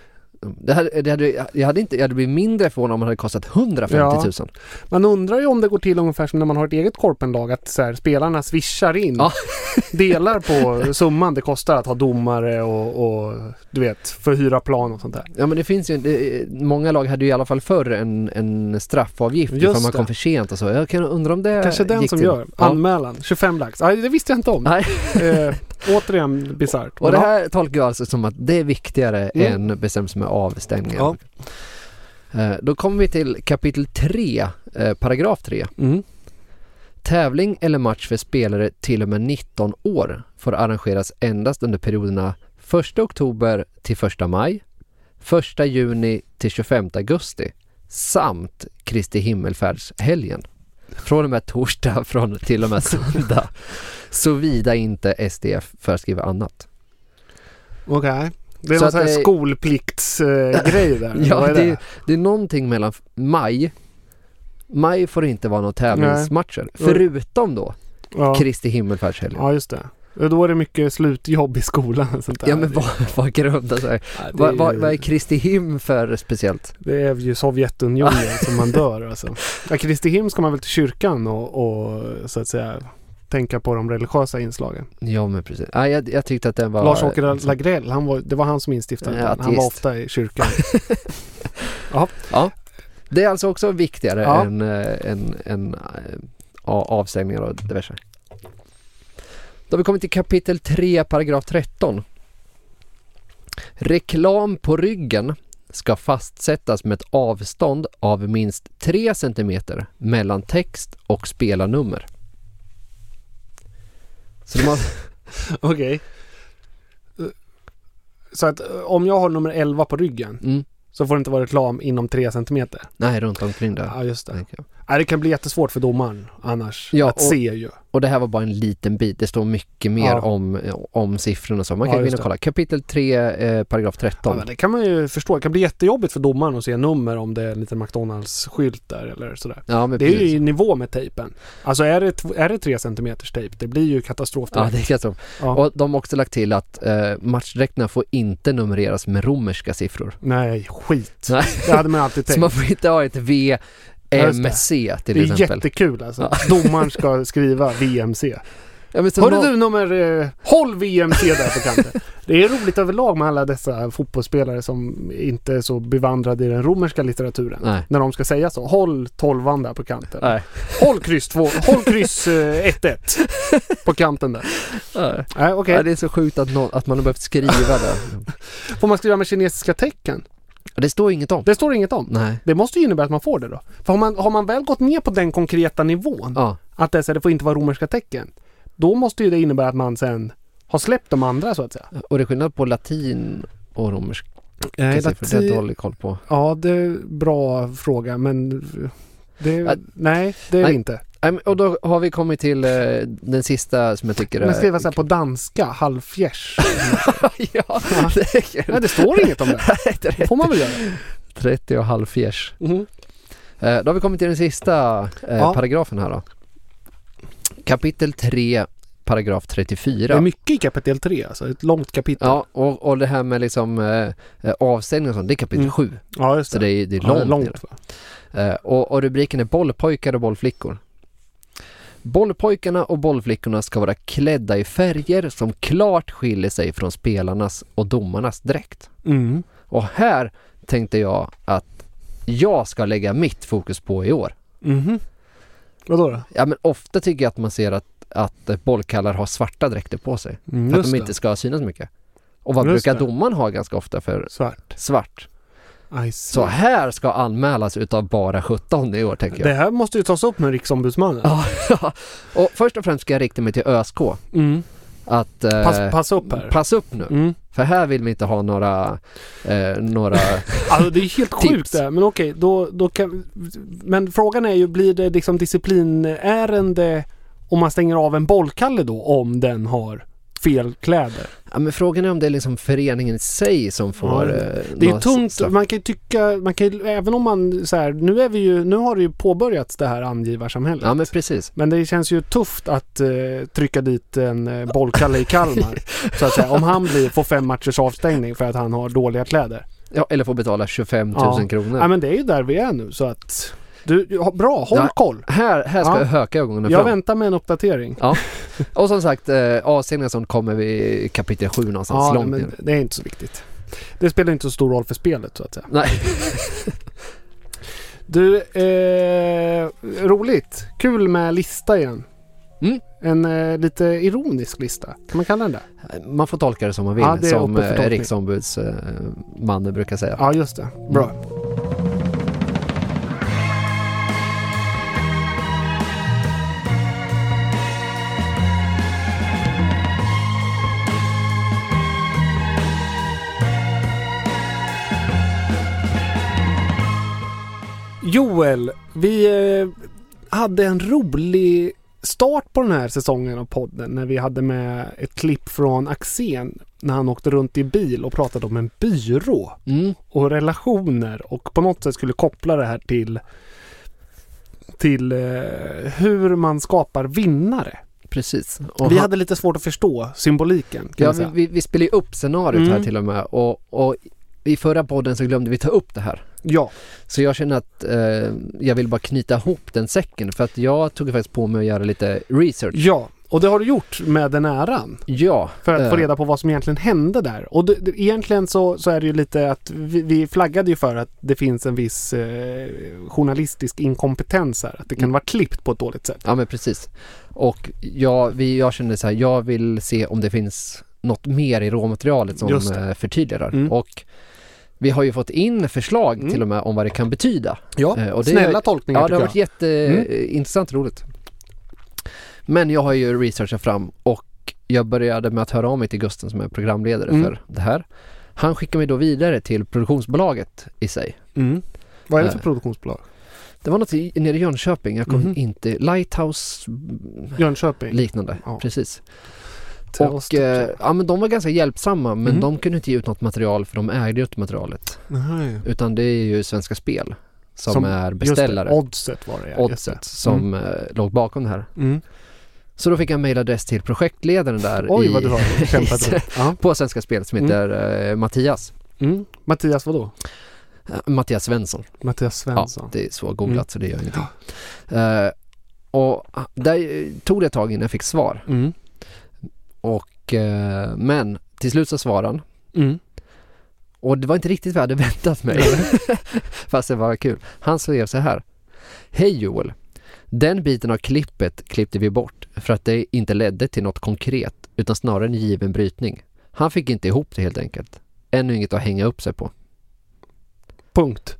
Jag hade blivit mindre förvånad om det hade kostat 150 000. Man undrar ju om det går till ungefär som när man har ett eget korpenlag att så här, spelarna swishar in delar på summan det kostar att ha domare och du vet, förhyra plan och sånt där. Ja, men det finns ju många lag hade ju i alla fall förr en straffavgift ifall man kom för sent och så. Jag kan undra om det kanske den som till. gör anmälan 25 lax. Det visste jag inte om. Nej. Återigen bizarrt. Och det här tolkar jag alltså som att det är viktigare än bestämmelser med avstängningar. Ja. Då kommer vi till kapitel 3, paragraf 3. Tävling eller match för spelare till och med 19 år får arrangeras endast under perioderna 1 oktober till 1 maj, 1 juni till 25 augusti samt Kristi himmelfärdshelgen. Från och med torsdag från till och med söndag. Såvida inte SDF förskriver annat. Okej. Det är någon sån här skolpliktsgrej där. Ja, det är någonting mellan maj. Maj får det inte vara några tävlingsmatcher. Förutom då Kristi himmelfärdshelgen. Ja, just det. Då är det mycket slutjobb i skolan och sånt där. Ja, men vad grundar sig? Vad är Kristi him för speciellt? Det är ju Sovjetunionen som man dör alltså. Ja, Kristi him ska man väl till kyrkan och så att säga tänka på de religiösa inslagen. Ja, men precis. Ja, jag tyckte att den var... Lars-Åke Lagrell, det var han som instiftade den. Han var ofta i kyrkan. Ja. Det är alltså också viktigare än avstängningar och diverse. Då har vi kommit till kapitel 3, paragraf 13. Reklam på ryggen ska fastsättas med ett avstånd av minst 3 centimeter mellan text och spelarnummer. Okej. Så att om jag har nummer 11 på ryggen så får det inte vara reklam inom 3 centimeter. Nej, runt omkring där. Ja, just det. Det kan bli jättesvårt för domaren annars att se ju. Och det här var bara en liten bit. Det står mycket mer om siffrorna och så. Man kan gå in och kolla. Kapitel 3, paragraf 13. Ja, det kan man ju förstå. Det kan bli jättejobbigt för domaren att se nummer om det är en liten McDonalds-skylt där eller sådär. Ja, men det är ju i nivå med tejpen. Alltså är det 3 centimeters tejp, det blir ju katastrof. Ja, det är katastrof. Ja. Och de har också lagt till att matchdräkterna får inte numreras med romerska siffror. Nej, skit. Nej. Det hade man alltid tänkt. Så man får inte ha ett VMC till exempel. Det är jättekul alltså. Domaren ska skriva VMC. Ja, hörru du nummer håll VMC där på kanten. Det är roligt överlag med alla dessa fotbollsspelare som inte är så bevandrade i den romerska litteraturen. Nej. När de ska säga så. Håll 12 där på kanten. Nej. Håll kryss 2. Håll kryss 1-1 på kanten där. Nej, okay. Ja, det är så sjukt att man har behövt skriva det. Får man skriva med kinesiska tecken? Det står inget om. Det står inget om. Nej. Det måste ju innebära att man får det då. För har man väl gått ner på den konkreta nivån att det får inte vara romerska tecken, då måste ju det innebära att man sen har släppt de andra så att säga. Och det är skillnad på latin och romerska siffror, det är dålig koll på. Ja, det är bra fråga, men nej, det är det inte. Och då har vi kommit till den sista som jag tycker är... Men skriva så här på danska, halvfjärs. Nej, det står inget om det. Det får man väl göra. 30 och halvfjärs. Då har vi kommit till den sista paragrafen här då. Kapitel 3, paragraf 34. Det är mycket i kapitel 3, alltså ett långt kapitel. Ja, och det här med liksom avstängning och sånt, det är kapitel 7. Ja, just det. Så det är långt. Och rubriken är bollpojkar och bollflickor. Bollpojkarna och bollflickorna ska vara klädda i färger som klart skiljer sig från spelarnas och domarnas dräkt. Och här tänkte jag att jag ska lägga mitt fokus på i år. Vadå då? Ja, men ofta tycker jag att man ser att att bollkallar har svarta dräkter på sig. För att de inte ska synas mycket. Och vad Just brukar det. domaren ha ganska ofta för? Svart. Så här ska anmälas utav bara 17 i år, tänker jag. Det här måste ju tas upp med riksombudsmannen. Ja. Och först och främst ska jag rikta mig till ÖSK. Att pass upp här. Pass upp nu. För här vill vi inte ha några alltså det är helt sjukt det. Men okej, då kan, men frågan är ju, blir det liksom disciplinärende om man stänger av en bollkalle då, om den har fel kläder? Ja, men frågan är om det är liksom föreningen i sig som får det är tungt. Man kan ju tycka, även om man så här, nu har det ju påbörjats det här angivarsamhället. Ja, men precis. Men det känns ju tufft att trycka dit en bollkalle i Kalmar. Så att säga, om han får 5 matchers avstängning för att han har dåliga kläder. Ja, eller får betala 25 000 kronor. Ja, men det är ju där vi är nu, så att bra, håll koll. Här ska jag höka ögonen fram. Jag väntar med en uppdatering. Ja. Och som sagt, avstängningar som kommer vi kapitel 7 någonstans långt ner. Det är inte så viktigt. Det spelar inte så stor roll för spelet, så att säga. Nej. Du, roligt. Kul med lista igen. En lite ironisk lista. Kan man kalla den det? Man får tolka det som man vill, som riksombudsmannen brukar säga. Ja, just det. Bra. Joel, vi hade en rolig start på den här säsongen av podden när vi hade med ett klipp från Axén när han åkte runt i bil och pratade om en byrå och relationer, och på något sätt skulle koppla det här till hur man skapar vinnare. Precis. Och vi hade lite svårt att förstå symboliken. Ja, vi spelar ju upp scenariot här till och med, och i förra podden så glömde vi ta upp det här. Ja. Så jag känner att jag vill bara knyta ihop den säcken, för att jag tog faktiskt på mig att göra lite research. Ja, och det har du gjort med den äran. Ja. För att få reda på vad som egentligen hände där. Och egentligen så är det ju lite att vi flaggade ju för att det finns en viss journalistisk inkompetens här. Att det kan vara klippt på ett dåligt sätt. Ja, men precis. Och jag kände så här, jag vill se om det finns något mer i råmaterialet som förtydligar. Och vi har ju fått in förslag till och med om vad det kan betyda. Ja, och snälla tolkningar. Ja, det har varit jätteintressant och roligt. Men jag har ju researchat fram, och jag började med att höra av mig till Gusten som är programledare för det här. Han skickade mig då vidare till produktionsbolaget i sig. Vad är det för produktionsbolag? Det var något nere i Jönköping. Jag kom inte... Lighthouse... Jönköping. Liknande, precis. Och men de var ganska hjälpsamma, men de kunde inte ge ut något material för de ägde inte materialet. Utan det är ju Svenska Spel som är beställare. Oddset var det. Oddset som låg bakom det här. Så då fick jag en mailadress till projektledaren där vad du har kämpat på Svenska Spel som heter Mattias. Mattias vad då? Mattias Svensson. Mattias Svensson. Ja, det är så googlat så det gör ingenting. Och där tog det ett tag innan jag fick svar. Och men till slut så svarade han. Och det var inte riktigt vad jag hade väntat mig. Fast det var kul. Han skrev så här: Hej Joel. Den biten av klippet klippte vi bort för att det inte ledde till något konkret utan snarare en given brytning. Han fick inte ihop det helt enkelt. Ännu inget att hänga upp sig på. Punkt.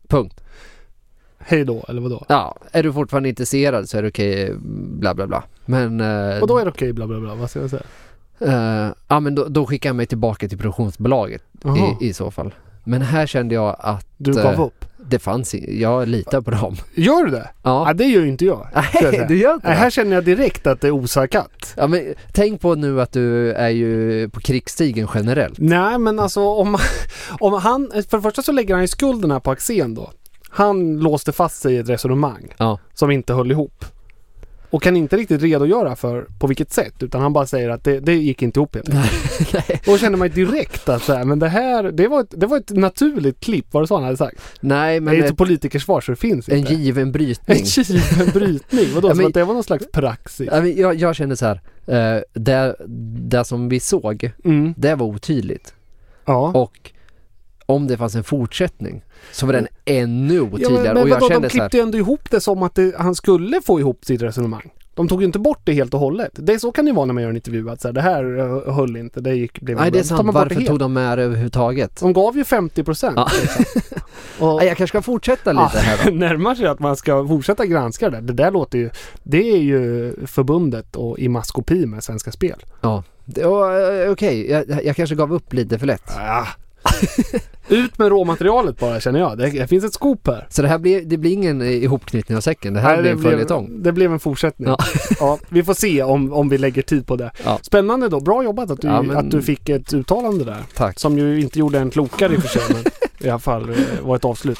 Hej då, eller vadå? Ja, är du fortfarande intresserad så är det okej, bla bla bla. Men... och då är det okej, bla bla bla, vad ska jag säga? Ja, men då skickar jag mig tillbaka till produktionsbolaget i så fall. Men här kände jag att... Du gav upp? Det fanns, jag litar på dem. Gör du det? Ja. Det gör ju inte jag. Nej, du gör inte det. Här känner jag direkt att det är osarkat. Ja, men tänk på nu att du är ju på krigsstigen generellt. Nej, men alltså om han... För det första så lägger han ju skulden här på Axén då. Han låste fast sig i ett resonemang som inte höll ihop. Och kan inte riktigt redogöra för på vilket sätt, utan han bara säger att det gick inte ihop helt enkelt. Och känner man direkt att så här, men det var ett naturligt klipp, var det så han hade sagt? Nej, men det är inte politikers svar så det finns inte. En given brytning. En given brytning? Vadå? Som att det var någon slags praxis? Jag kände så här, det som vi såg, det var otydligt. Ja. Och om det fanns en fortsättning så var den ännu otydligare. Men och jag kände de klippte ju ändå ihop det som att han skulle få ihop sitt resonemang. De tog ju inte bort det helt och hållet. Det är så kan det vara när man gör en intervju att så här, det här höll inte, Nej, det är sant. Varför tog de med det överhuvudtaget? De gav ju 50%. Ja. Och jag kanske ska fortsätta lite här då. Närmar sig att man ska fortsätta granska det. Det där låter ju, det är ju förbundet och i maskopi med Svenska Spel. Ja, okej. Jag kanske gav upp lite för lätt. Ja. Ut med råmaterialet bara, känner jag. Det finns ett skop här. Så det blir ingen ihopknytning av säcken. Det här blir en följetong. Det blev en fortsättning. Ja. Ja, vi får se om vi lägger tid på det. Ja. Spännande då. Bra jobbat att du fick ett uttalande där. Tack. Som ju inte gjorde en klokare i och för sig, men i alla fall var ett avslut.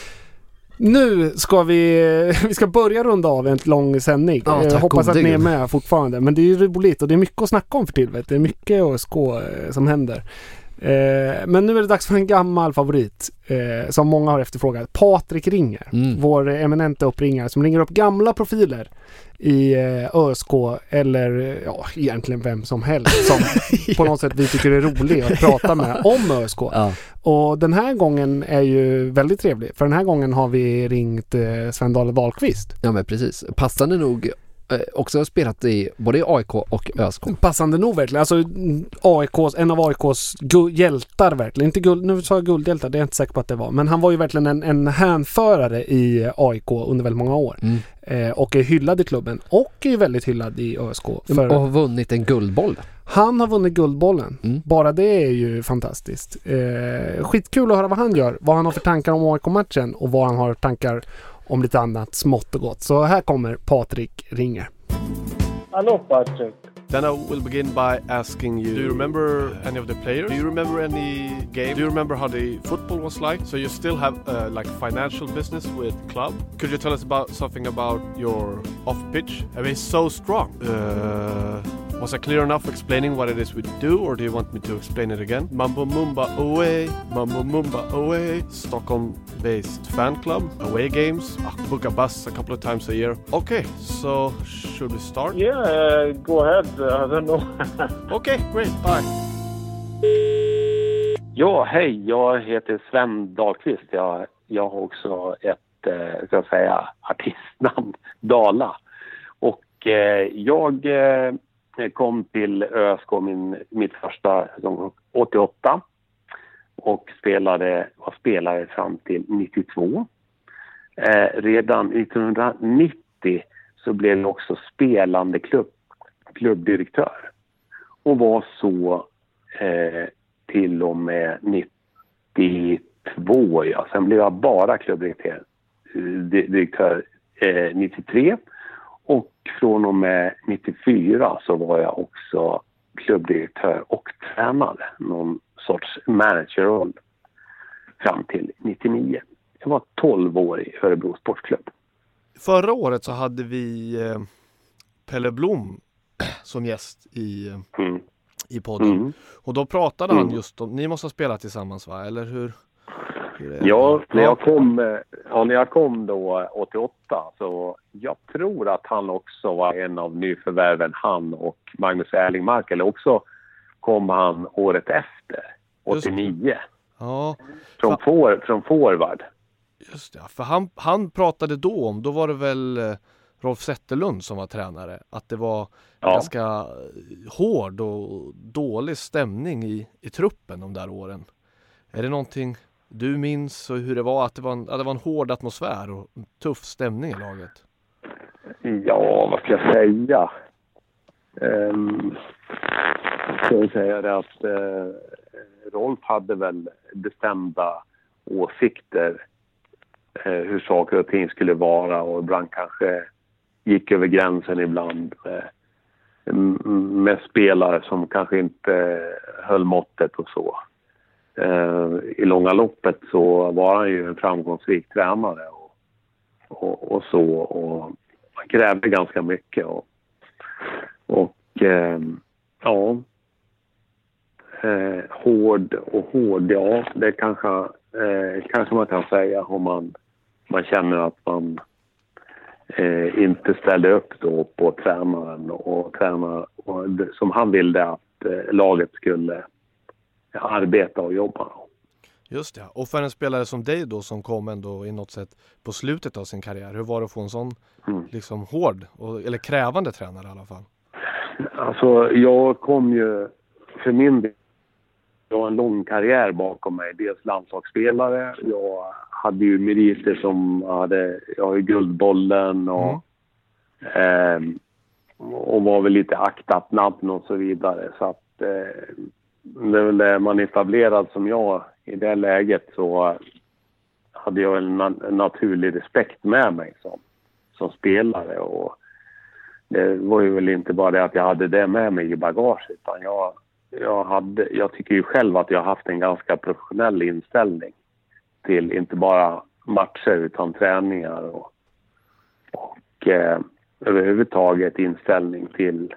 Nu ska vi ska börja runda av en lång sändning. Ja, jag hoppas att ni är med fortfarande. Men det är ju roligt och det är mycket att snacka om för tillfället. Det är mycket ÖSK som händer. Men nu är det dags för en gammal favorit som många har efterfrågat. Patrik ringer. Vår eminenta uppringare som ringer upp gamla profiler i ÖSK eller egentligen vem som helst som på något sätt vi tycker är rolig att prata med om ÖSK. Ja. Och den här gången är ju väldigt trevlig. För den här gången har vi ringt Sven-Dahle Dahlqvist. Ja, men precis. Passande nog också har spelat i både AIK och ÖSK. Passande nog verkligen. Alltså en av AIKs hjältar verkligen. Inte nu sa jag guldhjältar, det är jag inte säker på att det var. Men han var ju verkligen en hänförare i AIK under väldigt många år. Och är hyllad i klubben. Och är väldigt hyllad i ÖSK. Och har vunnit en guldboll. Han har vunnit guldbollen. Bara det är ju fantastiskt. Skitkul att höra vad han gör. Vad han har för tankar om AIK-matchen. Och vad han har tankar om lite annat smått och gott. Så här kommer Patrik ringer. Hallå Patrik. Then I will begin by asking you, do you remember any of the players? Do you remember any game? Do you remember how the football was like? So you still have like financial business with club? Could you tell us something about your off pitch? I mean, it's so strong. Was I clear enough explaining what it is we do, or do you want me to explain it again? Mambo Mumba away. Stockholm-based fan club, away games, book a bus a couple of times a year. Okay, so should we start? Yeah, go ahead. I don't know. Okay, great. Bye. Ja, hej. Jag heter Sven Dahlqvist. Jag har också ett, ska jag säga, artistnamn, Dala. Och jag kom till ÖSK mitt första säsong 88 och var spelare fram till 92. Redan 1990 så blev jag också spelande klubbdirektör och var så till och med 92. Ja. Sen blev jag bara klubbdirektör 93. Och från och med 94 så var jag också klubbdirektör och tränare. Någon sorts managerroll fram till 99. Jag var 12 år i Örebro Sportklubb. Förra året så hade vi Pelle Blom som gäst i podden. Och då pratade han just om, ni måste ha spelat tillsammans va? Eller hur Ja, när jag kom då 88 så jag tror att han också var en av nyförvärven, han och Magnus Erlingmark, eller också kom han året efter, 89. Ja. Från forward. Just det, för han pratade då var det väl Rolf Zetterlund som var tränare, att det var ganska hård och dålig stämning i truppen de där åren. Är det någonting du minns och hur det var, att det var en hård atmosfär och tuff stämning i laget? Ja, vad ska jag säga? Ska jag säga det att Rolf hade väl bestämda åsikter hur saker och ting skulle vara, och ibland kanske gick över gränsen ibland med spelare som kanske inte höll måttet och så. I långa loppet så var han ju en framgångsrik tränare och så, och han krävde ganska mycket hård, ja, det kanske man kan säga om man känner att man inte ställde upp då på tränaren och som han ville att laget skulle arbeta och jobba. Just det. Och för en spelare som dig då som kom ändå i något sätt på slutet av sin karriär. Hur var det att få en sån liksom hård eller krävande tränare i alla fall? Alltså jag kom ju för min del. Jag har en lång karriär bakom mig. Dels landslagsspelare. Jag hade ju meriter som jag har ju Guldbollen och var väl lite aktat namn och så vidare. Så att det är väl man etablerad som jag i det läget så hade jag en naturlig respekt med mig som spelare. Och det var ju väl inte bara det att jag hade det med mig i bagage, utan jag tycker ju själv att jag har haft en ganska professionell inställning till inte bara matcher utan träningar och överhuvudtaget inställning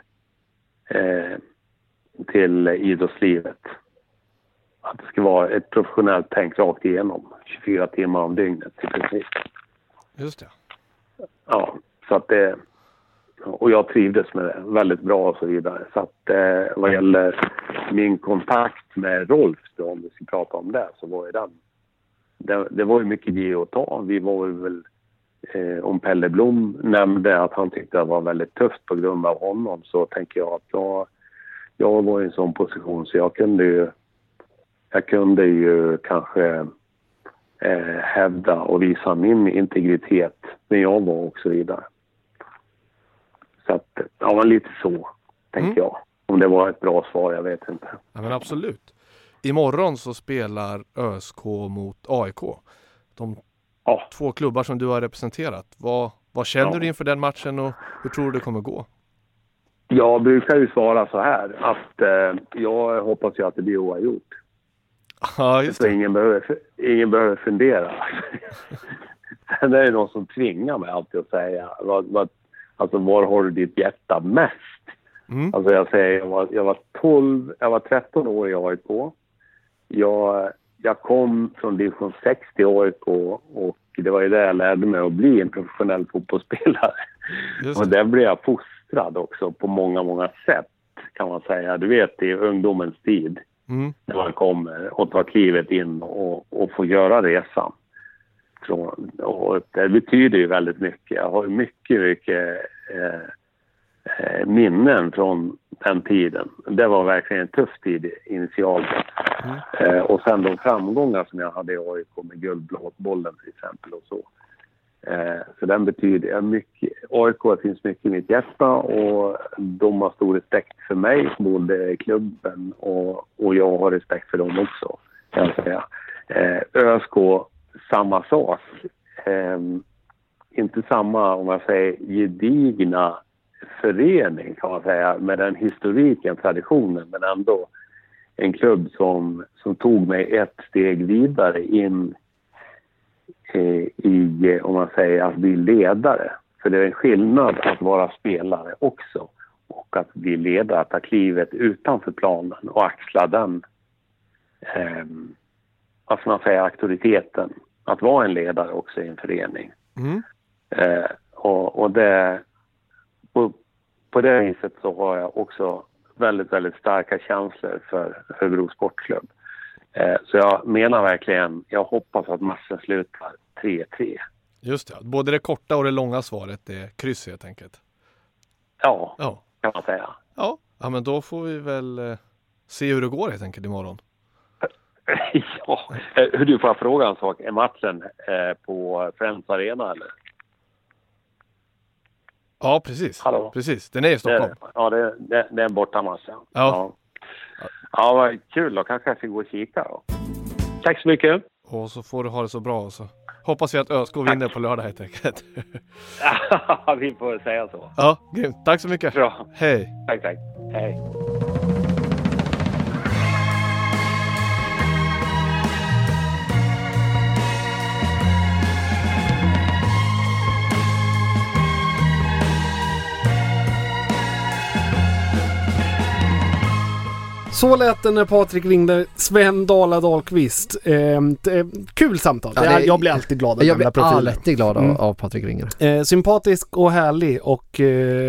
till idrottslivet. Att det ska vara ett professionellt tänk rakt igenom 24 timmar om dygnet i princip. Just det. Ja, så att och jag trivdes med det väldigt bra och så vidare. Så att vad gäller min kontakt med Rolf då, om vi ska prata om det, så var ju det var ju mycket ge och ta. Vi var väl om Pelle Blom nämnde att han tyckte det var väldigt tufft på grund av honom, så tänker jag att jag var i en sån position så jag kunde ju kanske hävda och visa min integritet när jag var och så vidare. Så att, ja, lite så tänker jag. Om det var ett bra svar, jag vet inte. Ja, men absolut. Imorgon så spelar ÖSK mot AIK. De två klubbar som du har representerat. Vad känner du inför den matchen och hur tror du det kommer gå? Jag brukar ju svara så här att jag hoppas ju att det blir oavgjort. Ja, just det. Så ingen behöver fundera. Sen är det någon som tvingar mig alltid att säga alltså var har du ditt hjärta mest? Alltså jag säger jag var 13 år i AIK. Jag kom från division 6 till AIK och det var ju där jag lärde mig att bli en professionell fotbollsspelare. Och där blev jag fostrad också på många sätt kan man säga. Du vet, i ungdomens tid när man kommer och tar klivet in och får göra resan. Och det betyder ju väldigt mycket. Jag har mycket minnen från den tiden. Det var verkligen en tuff tid initialt. Och sen de framgångar som jag hade i AIK med Guldbollen till exempel och så. Så den betyder mycket. AIK finns mycket i mitt hjärta och de har stor respekt för mig, både klubben och jag har respekt för dem också, kan jag säga. ÖSK, samma sak. Inte samma, om man säger, gedigna förening kan man säga, med den historiken, traditionen, men ändå en klubb som tog mig ett steg vidare in i, om man säger, att bli ledare. För det är en skillnad att vara spelare också och att bli ledare, att ta klivet utanför planen och axla den vad ska man säga, auktoriteten, att vara en ledare också i en förening. Och det på det viset så har jag också väldigt, väldigt starka känslor för Örebro Sportklubb. Så jag menar verkligen, jag hoppas att matchen slutar 3-3. Just det, både det korta och det långa svaret är kryss helt enkelt. Ja, kan man säga. Ja, men då får vi väl se hur det går helt enkelt imorgon. Ja, hur du får fråga en sak. Är matchen på Friends Arena eller? Ja, precis. Hallå? Precis, den är i Stockholm. Det är en bortamatch. Ja, vad kul då. Kanske jag ska gå och kika då. Tack så mycket. Och så får du ha det så bra. Och så hoppas vi att ÖSK vinner på lördag helt enkelt. Vi får säga så. Ja, grymt. Tack så mycket. Bra. Hej. Tack. Hej. Så lät det när Patrik ringde Sven Dahlqvist. Kul samtal. Ja, jag blir alltid glad av jag gamla blir profiler. alltid glad av Patrik Ringer. Sympatisk och härlig och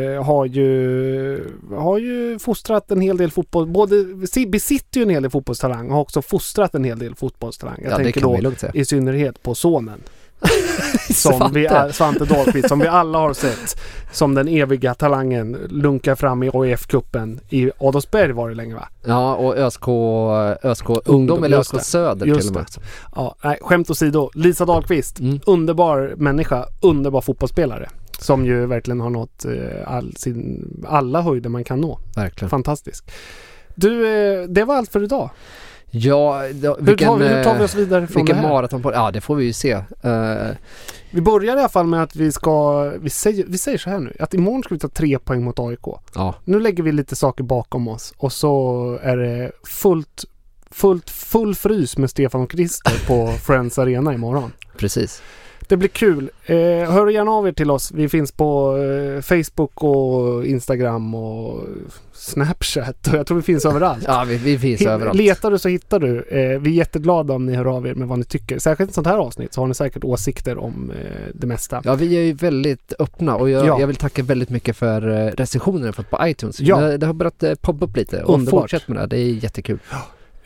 har ju fostrat en hel del fotboll. Besitter ju en hel del fotbollstalang och har också fostrat en hel del fotbollstalang. Jag tänker då i synnerhet på sonen. Svante Dahlqvist, som vi alla har sett som den eviga talangen lunkar fram i OIF-kuppen i Adolfsberg var det länge, va? Ja, och ÖSK Ungdom eller ÖSK Söder just till och med. Ja, nej, skämt åsido. Lisa Dahlqvist, underbar människa, underbar fotbollsspelare som ju verkligen har nått alla höjder man kan nå. Verkligen. Fantastisk. Du, det var allt för idag. Ja, hur tar vi oss vidare från det här? Maraton på, ja, det får vi ju se. Vi börjar i alla fall med att vi säger så här nu, att imorgon ska vi ta 3 poäng mot AIK. Ja. Nu lägger vi lite saker bakom oss och så är det full frys med Stefan och Christer på Friends Arena imorgon. Precis. Det blir kul. Hör gärna av er till oss. Vi finns på Facebook och Instagram och Snapchat. Och jag tror vi finns överallt. Ja, vi finns överallt. Letar du så hittar du. Vi är jätteglada om ni hör av er med vad ni tycker. Särskilt i sånt här avsnitt så har ni säkert åsikter om det mesta. Ja, vi är ju väldigt öppna och jag vill tacka väldigt mycket för recensionerna jag fått på iTunes. Ja. Det har börjat poppa upp lite. Och fortsätt med det. Det är jättekul. Ja.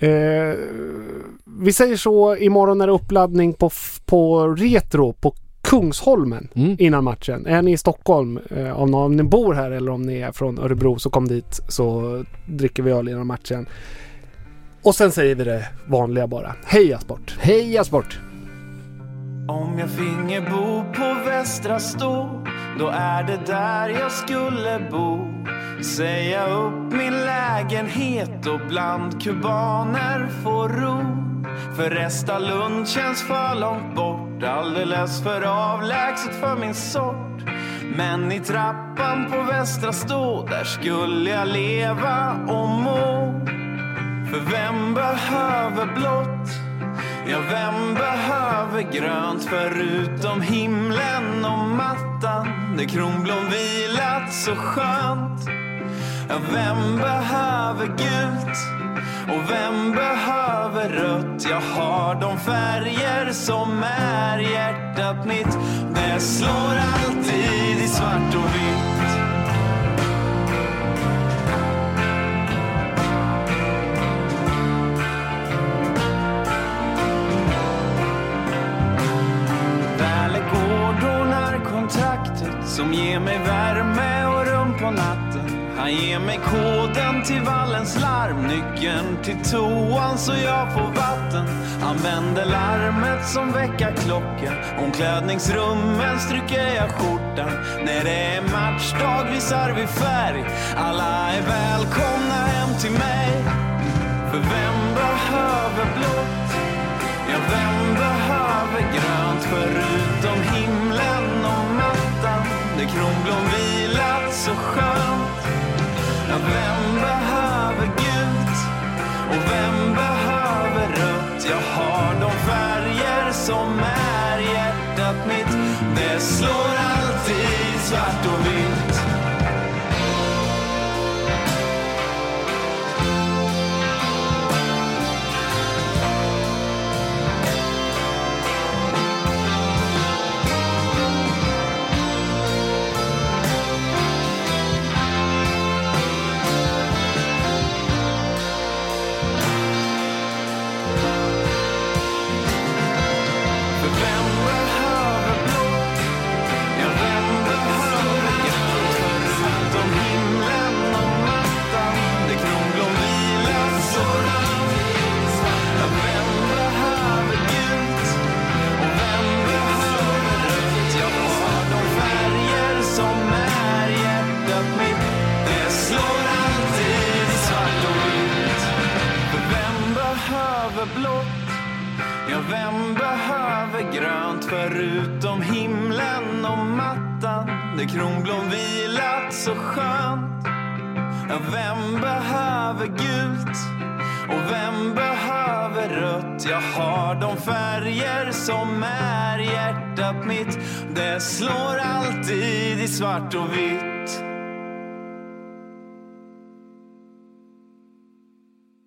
Vi säger så, imorgon är det uppladdning på Retro på Kungsholmen innan matchen. Är ni i Stockholm, om ni bor här eller om ni är från Örebro, så kom dit, så dricker vi öl innan matchen. Och sen säger vi det vanliga bara. Heja sport! Heja sport! Om jag finge bo på Västra Stå, då är det där jag skulle bo. Säga upp min lägenhet och bland kubaner få ro. För Restalund känns för långt bort, alldeles för avlägset för min sort. Men i trappan på Västra Stå, där skulle jag leva och må. För vem behöver blått? Ja, vem behöver grönt förutom himlen och mattan där kronblom vilat så skönt? Ja, vem behöver gult? Och vem behöver rött? Jag har de färger som är hjärtat mitt. Det slår alltid i svart och vitt. Kontraktet som ger mig värme och rum på natten. Han ger mig koden till vallens larm, nyckeln till toan så jag får vatten. Använder larmet som väckarklocka, omklädningsrummen stryker jag skjortan. När det är matchdag visar vi färg, alla är välkomna hem till mig. För vem behöver blått? Ja, vem behöver grönt förutom himlen och mattan där kronblom vilat så skönt? Ja, vem behöver gult? Och vem behöver rött? Jag har de färger som är hjärtat mitt. Det slår alltid svart och vitt. Vem behöver grönt förutom himlen och mattan där kronblom vilat så skönt? Ja, vem behöver gult? Och vem behöver rött? Jag har de färger som är hjärtat mitt. Det slår alltid i svart och vitt.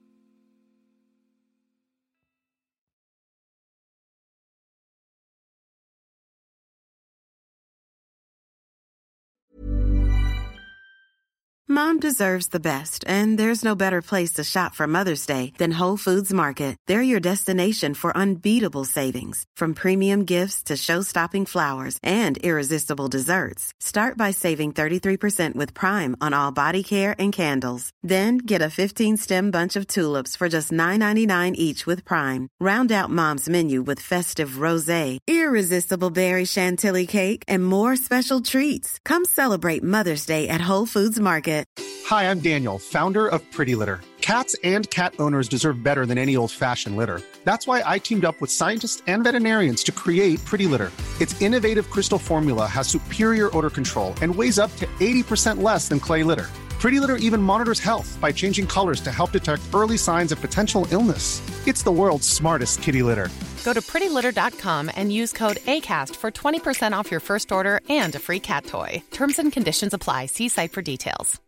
Mom deserves the best, and there's no better place to shop for Mother's Day than Whole Foods Market. They're your destination for unbeatable savings, from premium gifts to show-stopping flowers and irresistible desserts. Start by saving 33% with Prime on all body care and candles. Then get a 15-stem bunch of tulips for just $9.99 each with Prime. Round out Mom's menu with festive rosé, irresistible berry chantilly cake, and more special treats. Come celebrate Mother's Day at Whole Foods Market. Hi, I'm Daniel, founder of Pretty Litter. Cats and cat owners deserve better than any old-fashioned litter. That's why I teamed up with scientists and veterinarians to create Pretty Litter. Its innovative crystal formula has superior odor control and weighs up to 80% less than clay litter. Pretty Litter even monitors health by changing colors to help detect early signs of potential illness. It's the world's smartest kitty litter. Go to prettylitter.com and use code ACAST for 20% off your first order and a free cat toy. Terms and conditions apply. See site for details.